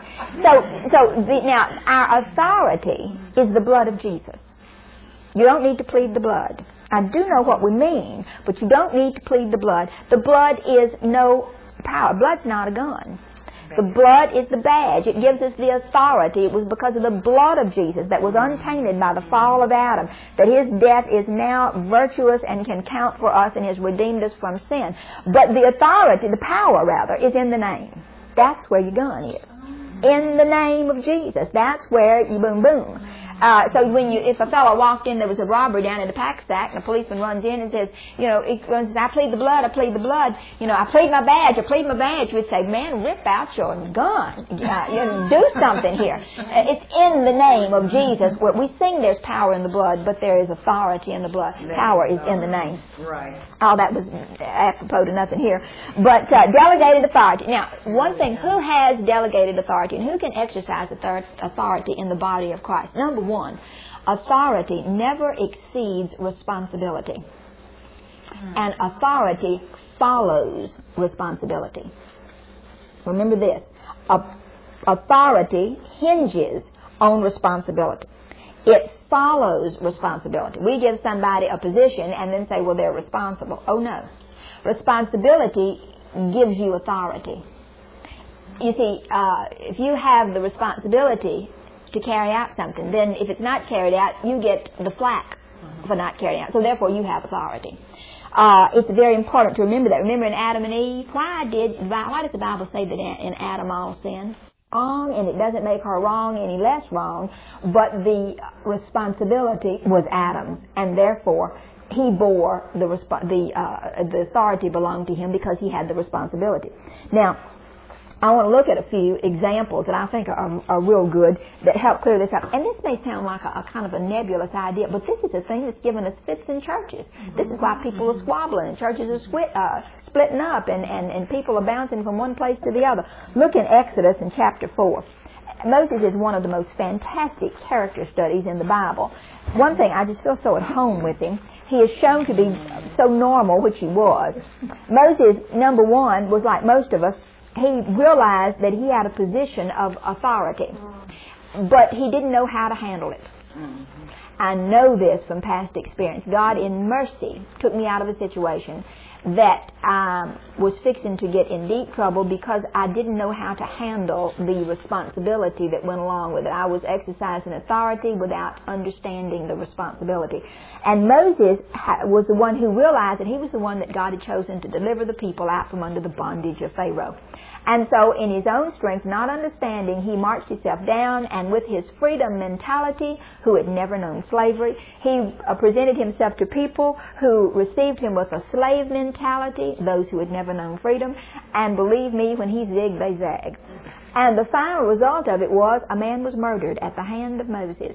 A: Now our authority is the blood of Jesus. You don't need to plead the blood. I do know what we mean, but you don't need to plead the blood. The blood is no power. Blood's not a gun. The blood is the badge. It gives us the authority. It was because of the blood of Jesus that was untainted by the fall of Adam that his death is now virtuous and can count for us and has redeemed us from sin. But the authority, the power rather, is in the name. That's where your gun is. In the name of Jesus. That's where you boom, boom. So if a fellow walked in, there was a robbery down at the pack sack, and a policeman runs in and says, I plead the blood, I plead the blood. I plead my badge, I plead my badge. We'd say, man, rip out your gun. Do something here. It's in the name of Jesus. We sing there's power in the blood, but there is authority in the blood. Power is in the name.
B: Right.
A: Oh, that was apropos to nothing here. But delegated authority. Now, one thing, who has delegated authority and who can exercise authority in the body of Christ? Number one, authority never exceeds responsibility. And authority follows responsibility. Remember this. Authority hinges on responsibility. It follows responsibility. We give somebody a position and then say, well, they're responsible. Oh, no. Responsibility gives you authority. You see, if you have the responsibility to carry out something, then if it's not carried out, you get the flack for not carrying out. So therefore, you have authority. It's very important to remember that. Remember in Adam and Eve, why does the Bible say that in Adam all sinned? Wrong, and it doesn't make her wrong any less wrong, but the responsibility was Adam's, and therefore he bore the authority belonged to him because he had the responsibility. Now, I want to look at a few examples that I think are real good that help clear this up. And this may sound like a kind of a nebulous idea, but this is a thing that's given us fits in churches. This is why people are squabbling and churches are splitting up and people are bouncing from one place to the other. Look in Exodus in chapter 4. Moses is one of the most fantastic character studies in the Bible. One thing, I just feel so at home with him. He is shown to be so normal, which he was. Moses, number one, was like most of us. He realized that he had a position of authority, but he didn't know how to handle it. I know this from past experience. God, in mercy, took me out of a situation that was fixing to get in deep trouble because I didn't know how to handle the responsibility that went along with it. I was exercising authority without understanding the responsibility. And Moses was the one who realized that he was the one that God had chosen to deliver the people out from under the bondage of Pharaoh. And so in his own strength, not understanding, he marched himself down, and with his freedom mentality, who had never known slavery, he presented himself to people who received him with a slave mentality, those who had never known freedom, and believe me, when he zigged, they zagged. And the final result of it was a man was murdered at the hand of Moses.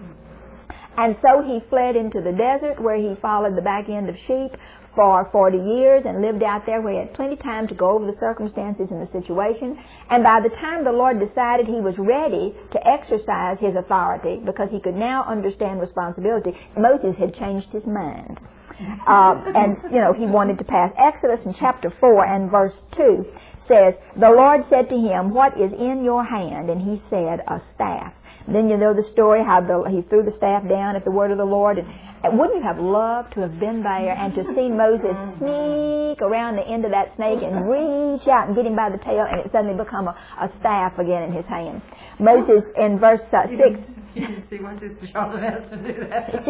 A: And so he fled into the desert where he followed the back end of sheep for 40 years and lived out there where he had plenty of time to go over the circumstances and the situation. And by the time the Lord decided he was ready to exercise his authority because he could now understand responsibility, Moses had changed his mind. And he wanted to pass. Exodus in chapter 4 and verse 2 says, the Lord said to him, what is in your hand? And he said, a staff. Then you know the story how he threw the staff down at the word of the Lord. And wouldn't you have loved to have been there and to see Moses sneak around the end of that snake and reach out and get him by the tail, and it suddenly become a staff again in his hand. Moses in verse 6.
B: You didn't see what Sister Charlton has to do that.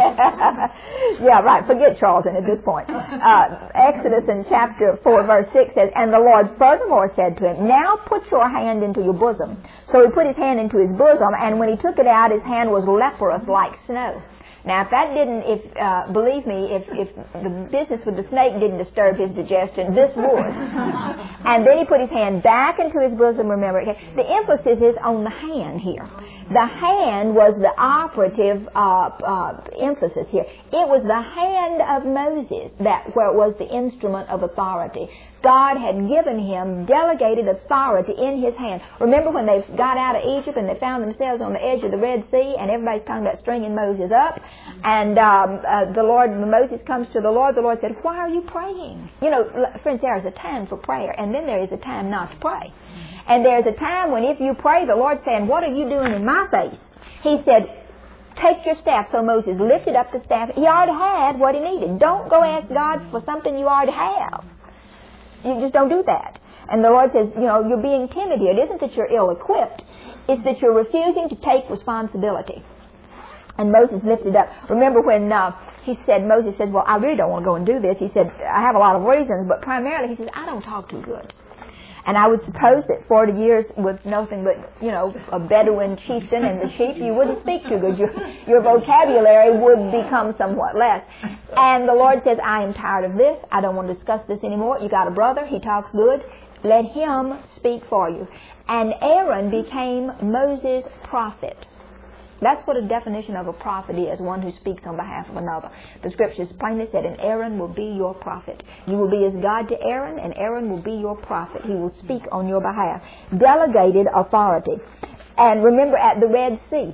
A: Yeah, right. Forget Charlton at this point. Exodus in chapter 4 verse 6 says, and the Lord furthermore said to him, now put your hand into your bosom. So he put his hand into his bosom, and when he took it out, his hand was leprous like snow. Now, if that didn't, believe me, if the business with the snake didn't disturb his digestion, this would. And then he put his hand back into his bosom, remember. Okay? The emphasis is on the hand here. The hand was the operative emphasis here. It was the hand of Moses where it was the instrument of authority. God had given him delegated authority in his hand. Remember when they got out of Egypt and they found themselves on the edge of the Red Sea, and everybody's talking about stringing Moses up, and Moses comes to the Lord said, why are you praying? Friends, there is a time for prayer, and then there is a time not to pray. And there's a time when if you pray, the Lord's saying, what are you doing in my face? He said, take your staff. So Moses lifted up the staff. He already had what he needed. Don't go ask God for something you already have. You just don't do that. And the Lord says, you're being timid here. It isn't that you're ill-equipped. It's that you're refusing to take responsibility. And Moses lifted up. Remember when Moses said, well, I really don't want to go and do this. He said, I have a lot of reasons, but primarily he says, I don't talk too good. And I would suppose that 40 years with nothing but, a Bedouin chieftain and the sheep, you wouldn't speak too good. Your vocabulary would become somewhat less. And the Lord says, I am tired of this. I don't want to discuss this anymore. You got a brother. He talks good. Let him speak for you. And Aaron became Moses' prophet. That's what a definition of a prophet is, one who speaks on behalf of another. The Scriptures plainly said, and Aaron will be your prophet. You will be as God to Aaron, and Aaron will be your prophet. He will speak on your behalf. Delegated authority. And remember at the Red Sea,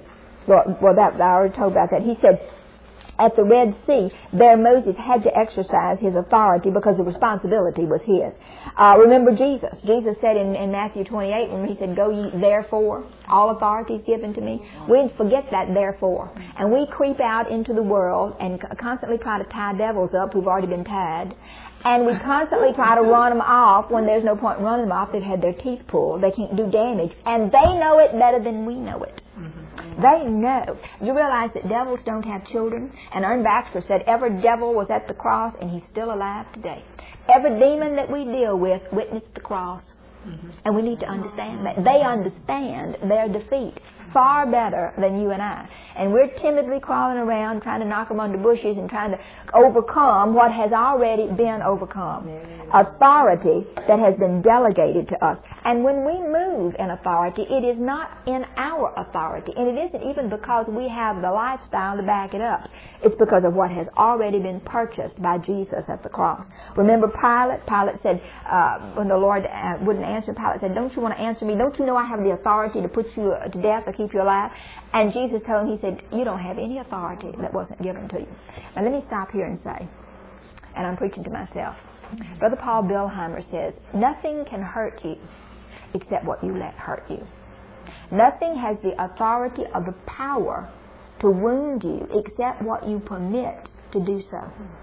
A: I already told about that. He said, at the Red Sea, there Moses had to exercise his authority because the responsibility was his. Remember Jesus. Jesus said in Matthew 28, when he said, go ye therefore, all authority is given to me. We forget that therefore. And we creep out into the world and constantly try to tie devils up who've already been tied. And we constantly try to run them off when there's no point in running them off. They've had their teeth pulled. They can't do damage. And they know it better than we know it. They know. You realize that devils don't have children? And Ern Baxter said every devil was at the cross and he's still alive today. Every demon that we deal with witnessed the cross. And we need to understand that. They understand their defeat far better than you and I. And we're timidly crawling around trying to knock them under bushes and trying to overcome what has already been overcome. Authority that has been delegated to us. And when we move in authority, it is not in our authority. And it isn't even because we have the lifestyle to back it up. It's because of what has already been purchased by Jesus at the cross. Remember Pilate? Pilate said, when the Lord wouldn't answer, Pilate said, don't you want to answer me? Don't you know I have the authority to put you to death or keep you alive? And Jesus told him, he said, you don't have any authority that wasn't given to you. Now let me stop here and say, and I'm preaching to myself, Brother Paul Bilheimer says, nothing can hurt you except what you let hurt you. Nothing has the authority or the power to wound you except what you permit to do so.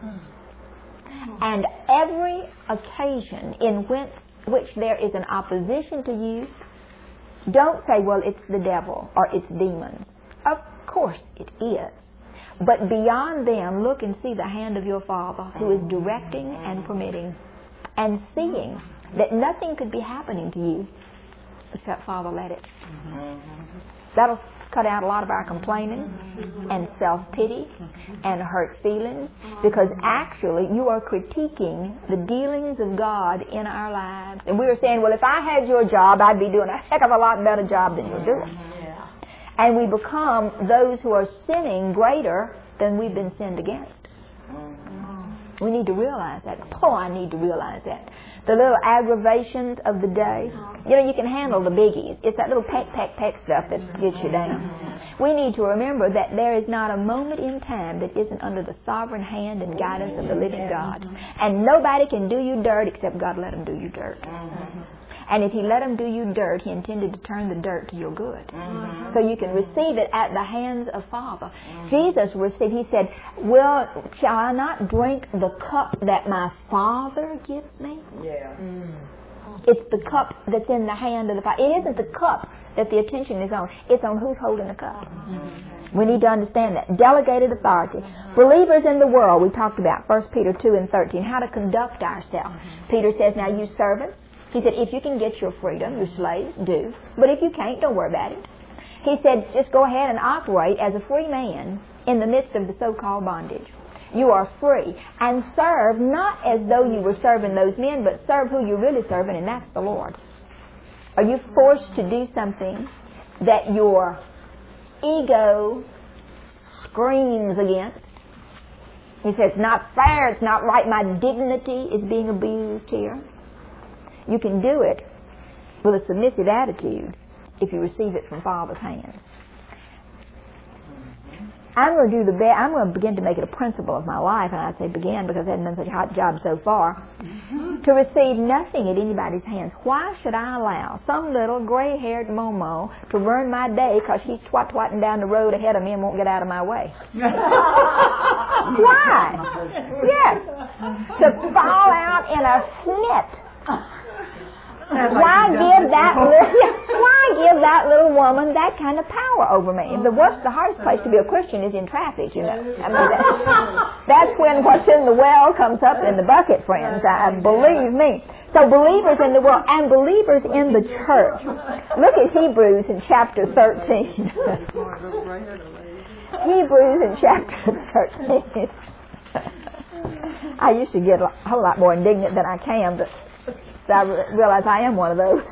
A: And every occasion in which there is an opposition to you, don't say, well, it's the devil or it's demons. Of course it is. But beyond them, look and see the hand of your Father who is directing and permitting and seeing that nothing could be happening to you except Father let it. That'll cut out a lot of our complaining and self-pity and hurt feelings, because actually you are critiquing the dealings of God in our lives. And we are saying, well, if I had your job, I'd be doing a heck of a lot better job than you're doing. And we become those who are sinning greater than we've been sinned against. We need to realize that. Oh, I need to realize that. The little aggravations of the day. You can handle the biggies. It's that little peck stuff that gets you down. We need to remember that there is not a moment in time that isn't under the sovereign hand and guidance of the living God. And nobody can do you dirt except God let them do you dirt. And if He let them do you dirt, He intended to turn the dirt to your good. So you can receive it at the hands of Father. Jesus received, He said, well, shall I not drink the cup that my Father gives me? It's the cup that's in the hand of the Father. It isn't the cup that the attention is on. It's on who's holding the cup. We need to understand that. Delegated authority. Believers in the world, we talked about 1 Peter 2:13, how to conduct ourselves. Peter says, now you servants, he said, if you can get your freedom, your slaves, do. But if you can't, don't worry about it. He said, just go ahead and operate as a free man in the midst of the so-called bondage. You are free. And serve not as though you were serving those men, but serve who you're really serving, and that's the Lord. Are you forced to do something that your ego screams against? He says, it's not fair, it's not right, my dignity is being abused here. You can do it with a submissive attitude if you receive it from Father's hands. I'm going to begin to make it a principle of my life, and I say begin because I haven't done such a hot job so far, to receive nothing at anybody's hands. Why should I allow some little gray-haired Momo to ruin my day because she's twat-twatting down the road ahead of me and won't get out of my way? Why? Yes. To fall out in a snit Why give that little woman that kind of power over me? The hardest place to be a Christian is in traffic, you know. I mean, that's when what's in the well comes up in the bucket, friends. Believe me. So believers in the world and believers in the church. Look at Hebrews in chapter 13. Hebrews in chapter 13. I used to get a whole lot more indignant than I can, but I realize I am one of those.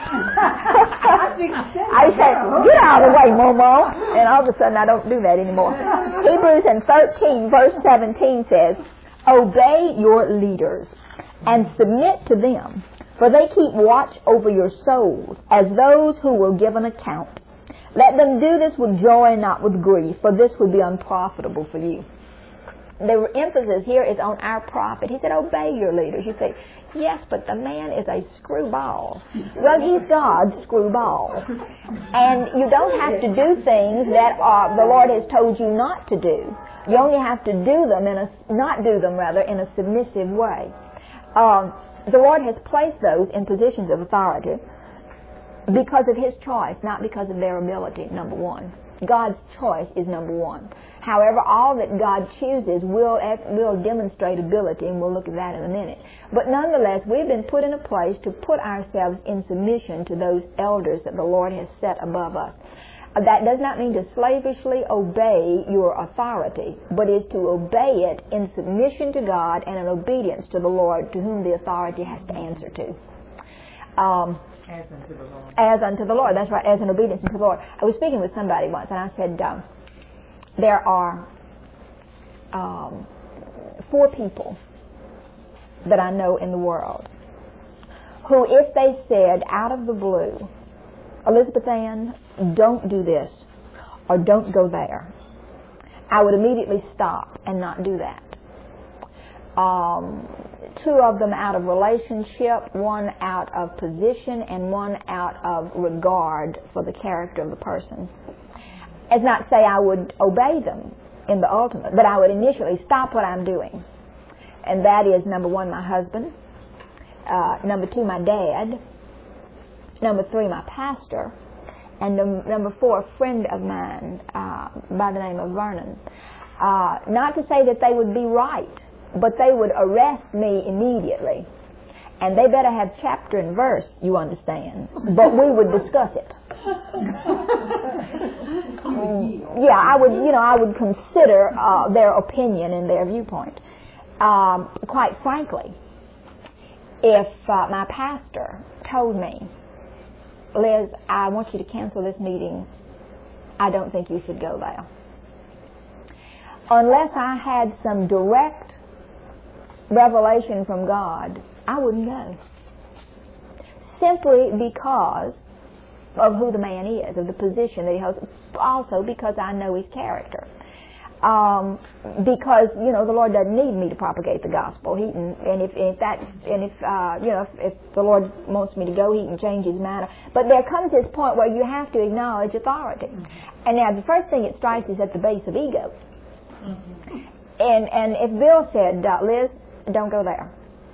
A: I say, get out of the way, Momo. And all of a sudden I don't do that anymore. Hebrews in 13 verse 17 says, obey your leaders and submit to them, for they keep watch over your souls as those who will give an account. Let them do this with joy and not with grief, for this would be unprofitable for you. The emphasis here is on our prophet. He said, obey your leaders. You say, yes, but the man is a screwball. Well, he's God's screwball. And you don't have to do things that the Lord has told you not to do. You only have to do them in a submissive way. The Lord has placed those in positions of authority because of His choice, not because of their ability, number one. God's choice is number one. However, all that God chooses will demonstrate ability, and we'll look at that in a minute. But nonetheless, we've been put in a place to put ourselves in submission to those elders that the Lord has set above us. That does not mean to slavishly obey your authority, but is to obey it in submission to God and in obedience to the Lord, to whom the authority has to answer to.
B: As unto the Lord.
A: As unto the Lord. That's right, as in obedience unto the Lord. I was speaking with somebody once, and I said, there are 4 people that I know in the world who, if they said out of the blue, Elizabeth Ann, don't do this, or don't go there, I would immediately stop and not do that. 2 of them out of relationship, 1 out of position, and 1 out of regard for the character of the person. As not say I would obey them in the ultimate, but I would initially stop what I'm doing. And that is, number 1, my husband, number 2, my dad, number 3, my pastor, and number 4, a friend of mine by the name of Vernon. Not to say that they would be right, but they would arrest me immediately. And they better have chapter and verse, you understand. But we would discuss it. Yeah, I would consider their opinion and their viewpoint. Quite frankly, if my pastor told me, Liz, I want you to cancel this meeting, I don't think you should go there. Unless I had some direct revelation from God, I wouldn't go. Simply because of who the man is, of the position that he holds. Also because I know his character. Because the Lord doesn't need me to propagate the gospel. If the Lord wants me to go, He can change His mind. But there comes this point where you have to acknowledge authority. And now the first thing it strikes is at the base of ego. And if Bill said, Liz, don't go there,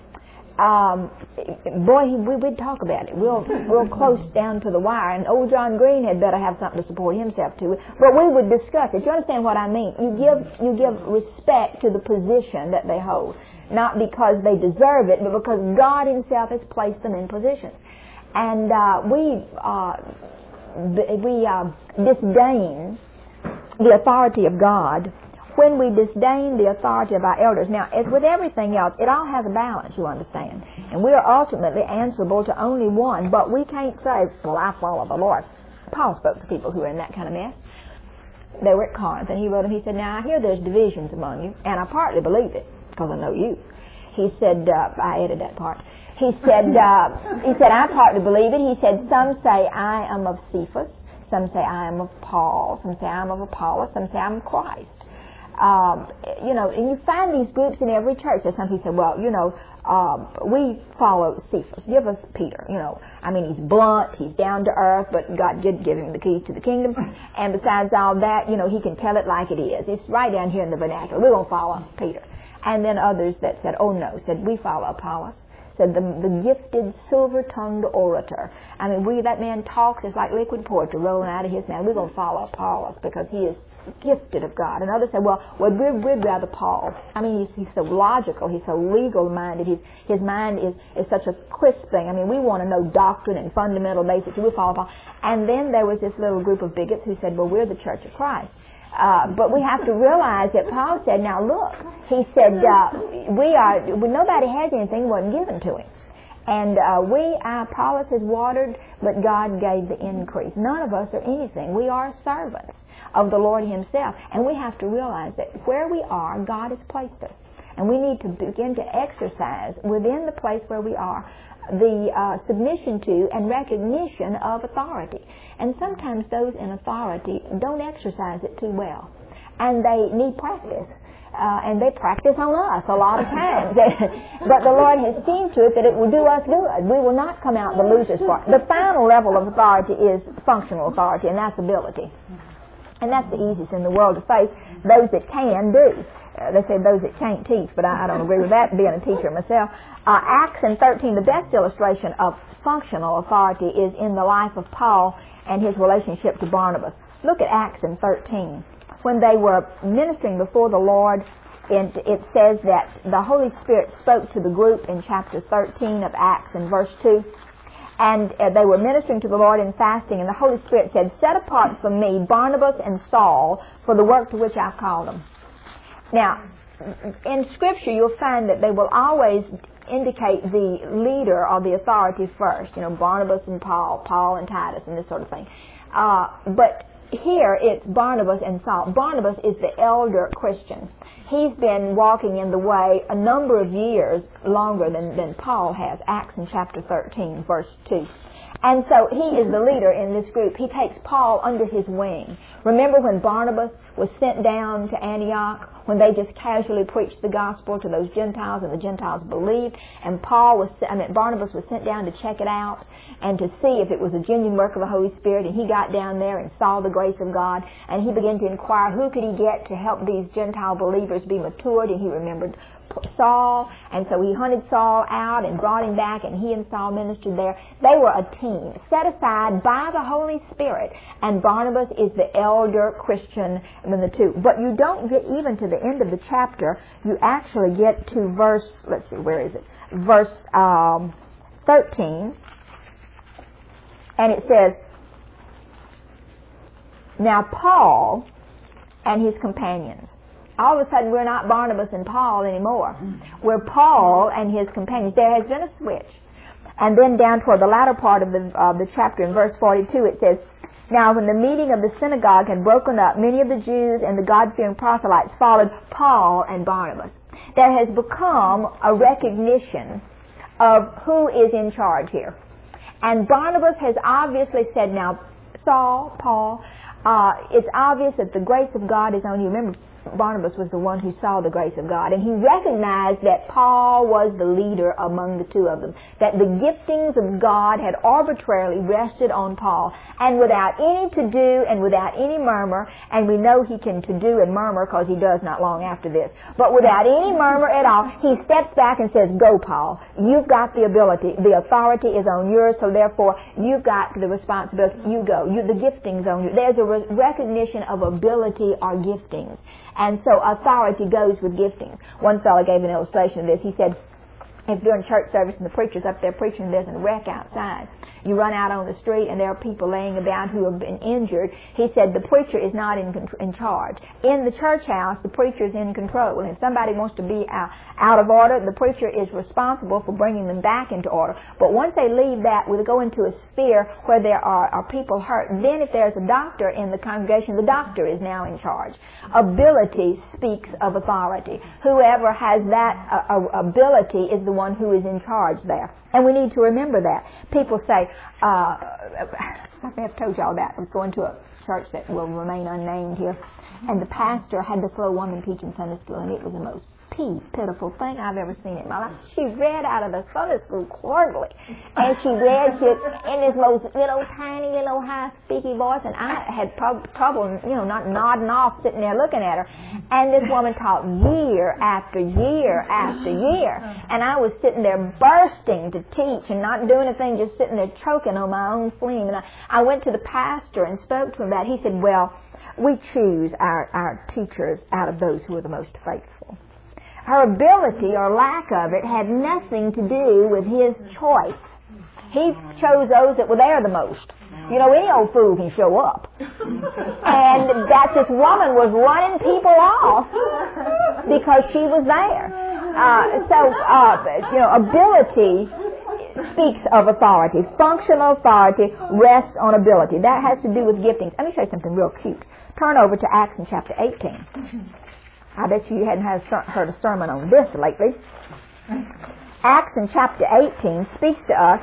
A: we'd talk about it. We'll close down to the wire, and old John Green had better have something to support himself to. But we would discuss it. You understand what I mean? You give respect to the position that they hold, not because they deserve it, but because God Himself has placed them in positions. And we disdain the authority of God when we disdain the authority of our elders. Now, as with everything else, it all has a balance, you understand. And we are ultimately answerable to only one, but we can't say, well, I follow the Lord. Paul spoke to people who were in that kind of mess. They were at Corinth, and he wrote them, he said, now, I hear there's divisions among you, and I partly believe it, because I know you. He said, I added that part. He said, I partly believe it. He said, some say I am of Cephas, some say I am of Paul, some say I am of Apollos, some say I am of Christ. And you find these groups in every church. There's some people say, well, we follow Cephas. Give us Peter. He's blunt, he's down to earth, but God did give him the keys to the kingdom. And besides all that, he can tell it like it is. It's right down here in the vernacular. We're going to follow Peter. And then others that said, oh no, said we follow Apollos. said the gifted silver-tongued orator. I mean, that man talks, it's like liquid poetry rolling out of his mouth. We're going to follow Apollos because he is gifted of God. And others say, well, we'd rather Paul. I mean, he's so logical. He's so legal-minded. His mind is such a crisp thing. I mean, we want to know doctrine and fundamental basics. We follow Paul. And then there was this little group of bigots who said, well, we're the Church of Christ. But we have to realize that Paul said, now look, he said, nobody has anything that wasn't given to him. And Apollos has watered, but God gave the increase. None of us are anything. We are servants of the Lord Himself. And we have to realize that where we are, God has placed us. And we need to begin to exercise within the place where we are the submission to and recognition of authority. And sometimes those in authority don't exercise it too well. And they need practice. And they practice on us a lot of times. But the Lord has seen to it that it will do us good. We will not come out the loser's part. The final level of authority is functional authority, and that's ability. And that's the easiest in the world to face. Those that can do. They say those that can't teach, but I don't agree with that, being a teacher myself. Acts 13, the best illustration of functional authority is in the life of Paul and his relationship to Barnabas. Look at Acts 13. When they were ministering before the Lord, it says that the Holy Spirit spoke to the group in chapter 13 of Acts in verse 2. And they were ministering to the Lord in fasting, and the Holy Spirit said, set apart from me Barnabas and Saul for the work to which I've called them. Now, in Scripture, you'll find that they will always indicate the leader or the authority first. You know, Barnabas and Paul, Paul and Titus, and this sort of thing. But here it's Barnabas and Saul. Barnabas is the elder Christian. He's been walking in the way a number of years longer than Paul has. Acts in chapter 13, verse 2. And so he is the leader in this group. He takes Paul under his wing. Remember when Barnabas was sent down to Antioch, when they just casually preached the gospel to those Gentiles, and the Gentiles believed, and Barnabas was sent down to check it out and to see if it was a genuine work of the Holy Spirit, and he got down there and saw the grace of God, and he began to inquire who could he get to help these Gentile believers be matured, and he remembered Saul, and so he hunted Saul out and brought him back, and he and Saul ministered there. They were a team set aside by the Holy Spirit, and Barnabas is the elder Christian in the two. But you don't get even to the end of the chapter. You actually get to verse, let's see, where is it? Verse 13, and it says, now Paul and his companions. All of a sudden, we're not Barnabas and Paul anymore. We're Paul and his companions. There has been a switch. And then down toward the latter part of the chapter, in verse 42, it says, now when the meeting of the synagogue had broken up, many of the Jews and the God-fearing proselytes followed Paul and Barnabas. There has become a recognition of who is in charge here. And Barnabas has obviously said, now, Saul, Paul, it's obvious that the grace of God is on you. Remember, Barnabas was the one who saw the grace of God, and he recognized that Paul was the leader among the two of them, that the giftings of God had arbitrarily rested on Paul, and without any to-do and without any murmur, and we know he can to-do and murmur because he does not long after this, but without any murmur at all, he steps back and says, go, Paul. You've got the ability. The authority is on yours, so therefore you've got the responsibility. You go. The giftings on you. There's a recognition of ability or giftings. And so authority goes with giftings. One fellow gave an illustration of this. He said, if during church service and the preacher's up there preaching, there's a wreck outside. You run out on the street and there are people laying about who have been injured. He said the preacher is not in charge. In the church house, the preacher is in control. And if somebody wants to be out of order, the preacher is responsible for bringing them back into order. But once they leave that, we go into a sphere where there are people hurt. Then if there's a doctor in the congregation, the doctor is now in charge. Ability speaks of authority. Whoever has that ability is the one who is in charge there. And we need to remember that. People say, I may have told you all that. I was going to a church that will remain unnamed here, and the pastor had this little woman teaching Sunday school, and it was the most pitiful thing I've ever seen in my life. She read out of the Sunday school quarterly, and she read in this most little tiny little high speaky voice, and I had trouble, not nodding off, sitting there looking at her. And this woman taught year after year after year, and I was sitting there bursting to teach and not doing a thing, just sitting there choking on my own phlegm. And I went to the pastor and spoke to him about it. He said, well, we choose our teachers out of those who are the most faithful. Her ability or lack of it had nothing to do with his choice. He chose those that were there the most. Any old fool can show up. And that this woman was running people off because she was there. Ability speaks of authority. Functional authority rests on ability. That has to do with giftings. Let me show you something real cute. Turn over to Acts in chapter 18. I bet you hadn't heard a sermon on this lately. Acts in chapter 18 speaks to us.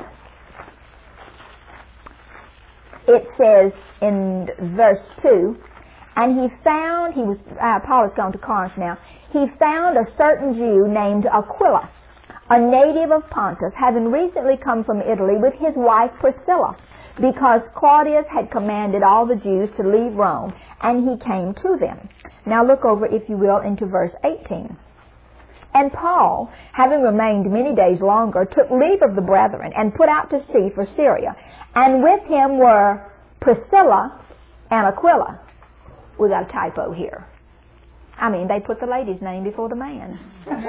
A: It says in verse 2, and Paul has gone to Corinth now, he found a certain Jew named Aquila, a native of Pontus, having recently come from Italy with his wife Priscilla, because Claudius had commanded all the Jews to leave Rome, and he came to them. Now look over, if you will, into verse 18. And Paul, having remained many days longer, took leave of the brethren and put out to sea for Syria. And with him were Priscilla and Aquila. We got a typo here. They put the lady's name before the man.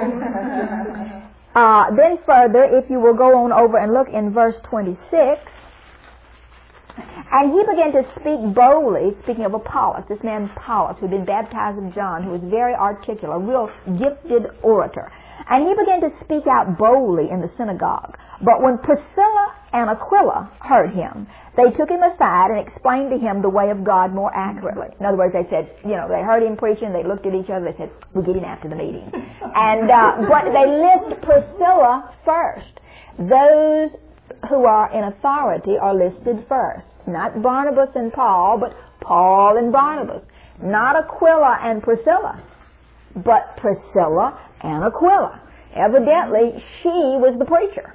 A: Then further, if you will go on over and look in verse 26, and he began to speak boldly, speaking of Apollos, this man Apollos, who had been baptized of John, who was very articulate, a real gifted orator. And he began to speak out boldly in the synagogue. But when Priscilla and Aquila heard him, they took him aside and explained to him the way of God more accurately. In other words, they said, they heard him preaching, they looked at each other, they said, we'll get him after the meeting. And but they list Priscilla first. Those who are in authority are listed first. Not Barnabas and Paul, but Paul and Barnabas. Not Aquila and Priscilla, but Priscilla and Aquila. Evidently, she was the preacher.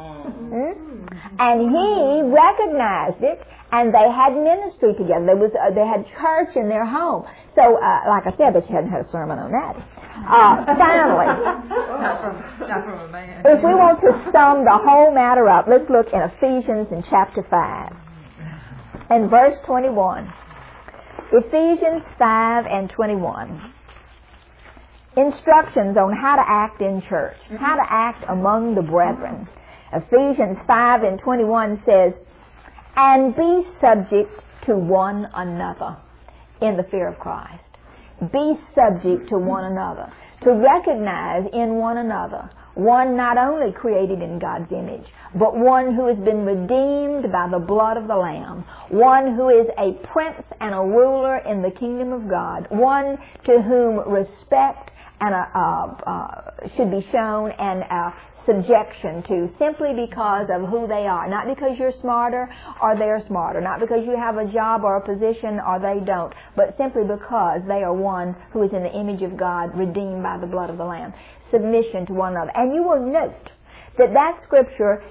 A: And he recognized it, and they had ministry together. They had church in their home. So, like I said, but she hadn't had a sermon on that. Finally,
B: not from a man.
A: If we want to sum the whole matter up, let's look in Ephesians in chapter 5 and verse 21. Ephesians 5 and 21. Instructions on how to act in church, how to act among the brethren. Ephesians 5 and 21 says, and be subject to one another in the fear of Christ. Be subject to one another. To recognize in one another one not only created in God's image, but one who has been redeemed by the blood of the Lamb, one who is a prince and a ruler in the kingdom of God, one to whom respect and should be shown and subjection to simply because of who they are. Not because you're smarter or they're smarter. Not because you have a job or a position or they don't. But simply because they are one who is in the image of God, redeemed by the blood of the Lamb. Submission to one another. And you will note that that scripture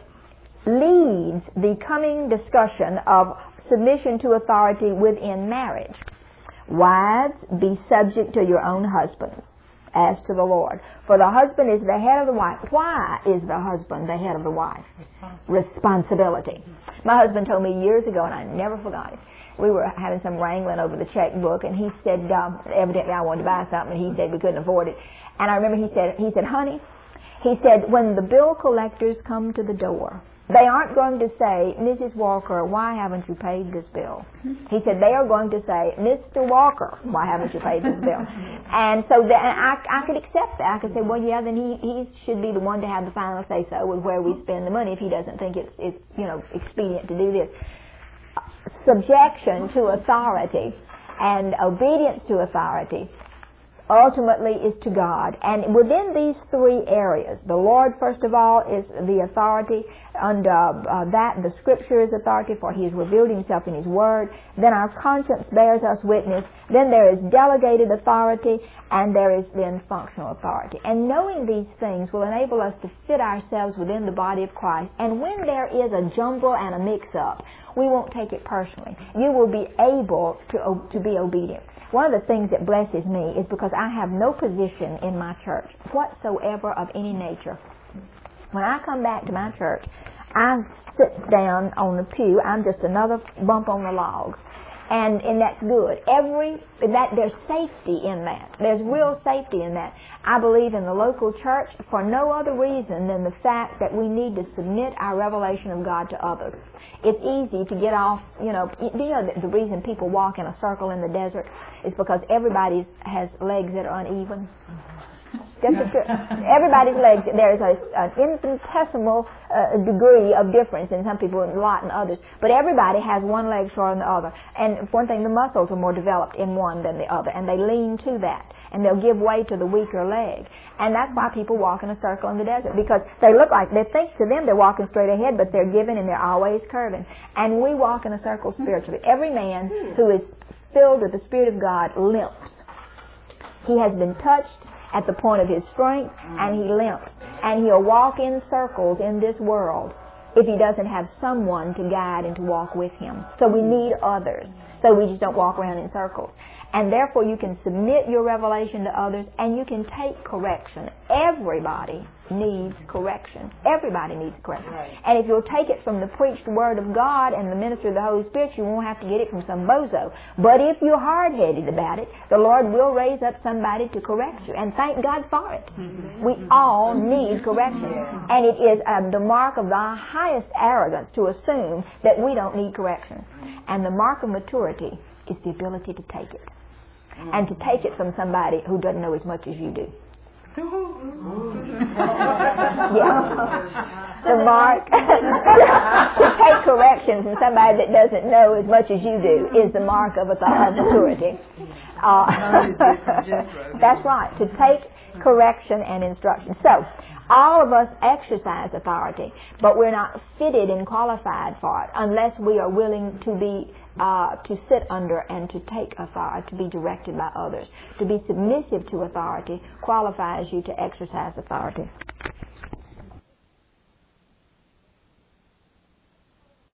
A: leads the coming discussion of submission to authority within marriage. Wives, be subject to your own husbands, as to the Lord. For the husband is the head of the wife. Why is the husband the head of the wife? Responsibility. My husband told me years ago, and I never forgot it. We were having some wrangling over the checkbook, and he said, evidently I wanted to buy something, and he said we couldn't afford it. And I remember he said, honey, he said, when the bill collectors come to the door, they aren't going to say, Mrs. Walker, why haven't you paid this bill? He said, they are going to say, Mr. Walker, why haven't you paid this bill? And so I could accept that. I could say, well, yeah, then he should be the one to have the final say-so with where we spend the money if he doesn't think it's expedient to do this. Subjection to authority and obedience to authority ultimately is to God. And within these three areas, the Lord, first of all, is the authority. that the Scripture is authority, for He has revealed Himself in His Word. Then our conscience bears us witness. Then there is delegated authority, and there is then functional authority. And knowing these things will enable us to fit ourselves within the body of Christ. And when there is a jumble and a mix-up, we won't take it personally. You will be able to be obedient. One of the things that blesses me is because I have no position in my church whatsoever of any nature. When I come back to my church, I sit down on the pew. I'm just another bump on the log. And that's good. There's safety in that. There's real safety in that. I believe in the local church for no other reason than the fact that we need to submit our revelation of God to others. It's easy to get off, the reason people walk in a circle in the desert is because everybody has legs that are uneven. Everybody's legs, there's an infinitesimal degree of difference in some people, a lot in others. But everybody has one leg shorter than the other. And for one thing, the muscles are more developed in one than the other, and they lean to that. And they'll give way to the weaker leg. And that's why people walk in a circle in the desert, because they think to them they're walking straight ahead, but they're giving and they're always curving. And we walk in a circle spiritually. Every man who is filled with the Spirit of God limps. He has been touched at the point of his strength, and he limps. And he'll walk in circles in this world if he doesn't have someone to guide and to walk with him. So we need others. So we just don't walk around in circles. And therefore you can submit your revelation to others, and you can take correction. Everybody needs correction. Everybody needs correction. Right. And if you'll take it from the preached Word of God and the ministry of the Holy Spirit, you won't have to get it from some bozo. But if you're hard-headed about it, the Lord will raise up somebody to correct you. And thank God for it. Mm-hmm. We all need correction. Yeah. And it is the mark of the highest arrogance to assume that we don't need correction. And the mark of maturity is the ability to take it. And to take it from somebody who doesn't know as much as you do. Yeah. The mark to take correction from somebody that doesn't know as much as you do is the mark of maturity. That's right. To take correction and instruction. So, all of us exercise authority, but we're not fitted and qualified for it unless we are willing to be to sit under and to take authority, to be directed by others. To be submissive to authority qualifies you to exercise authority.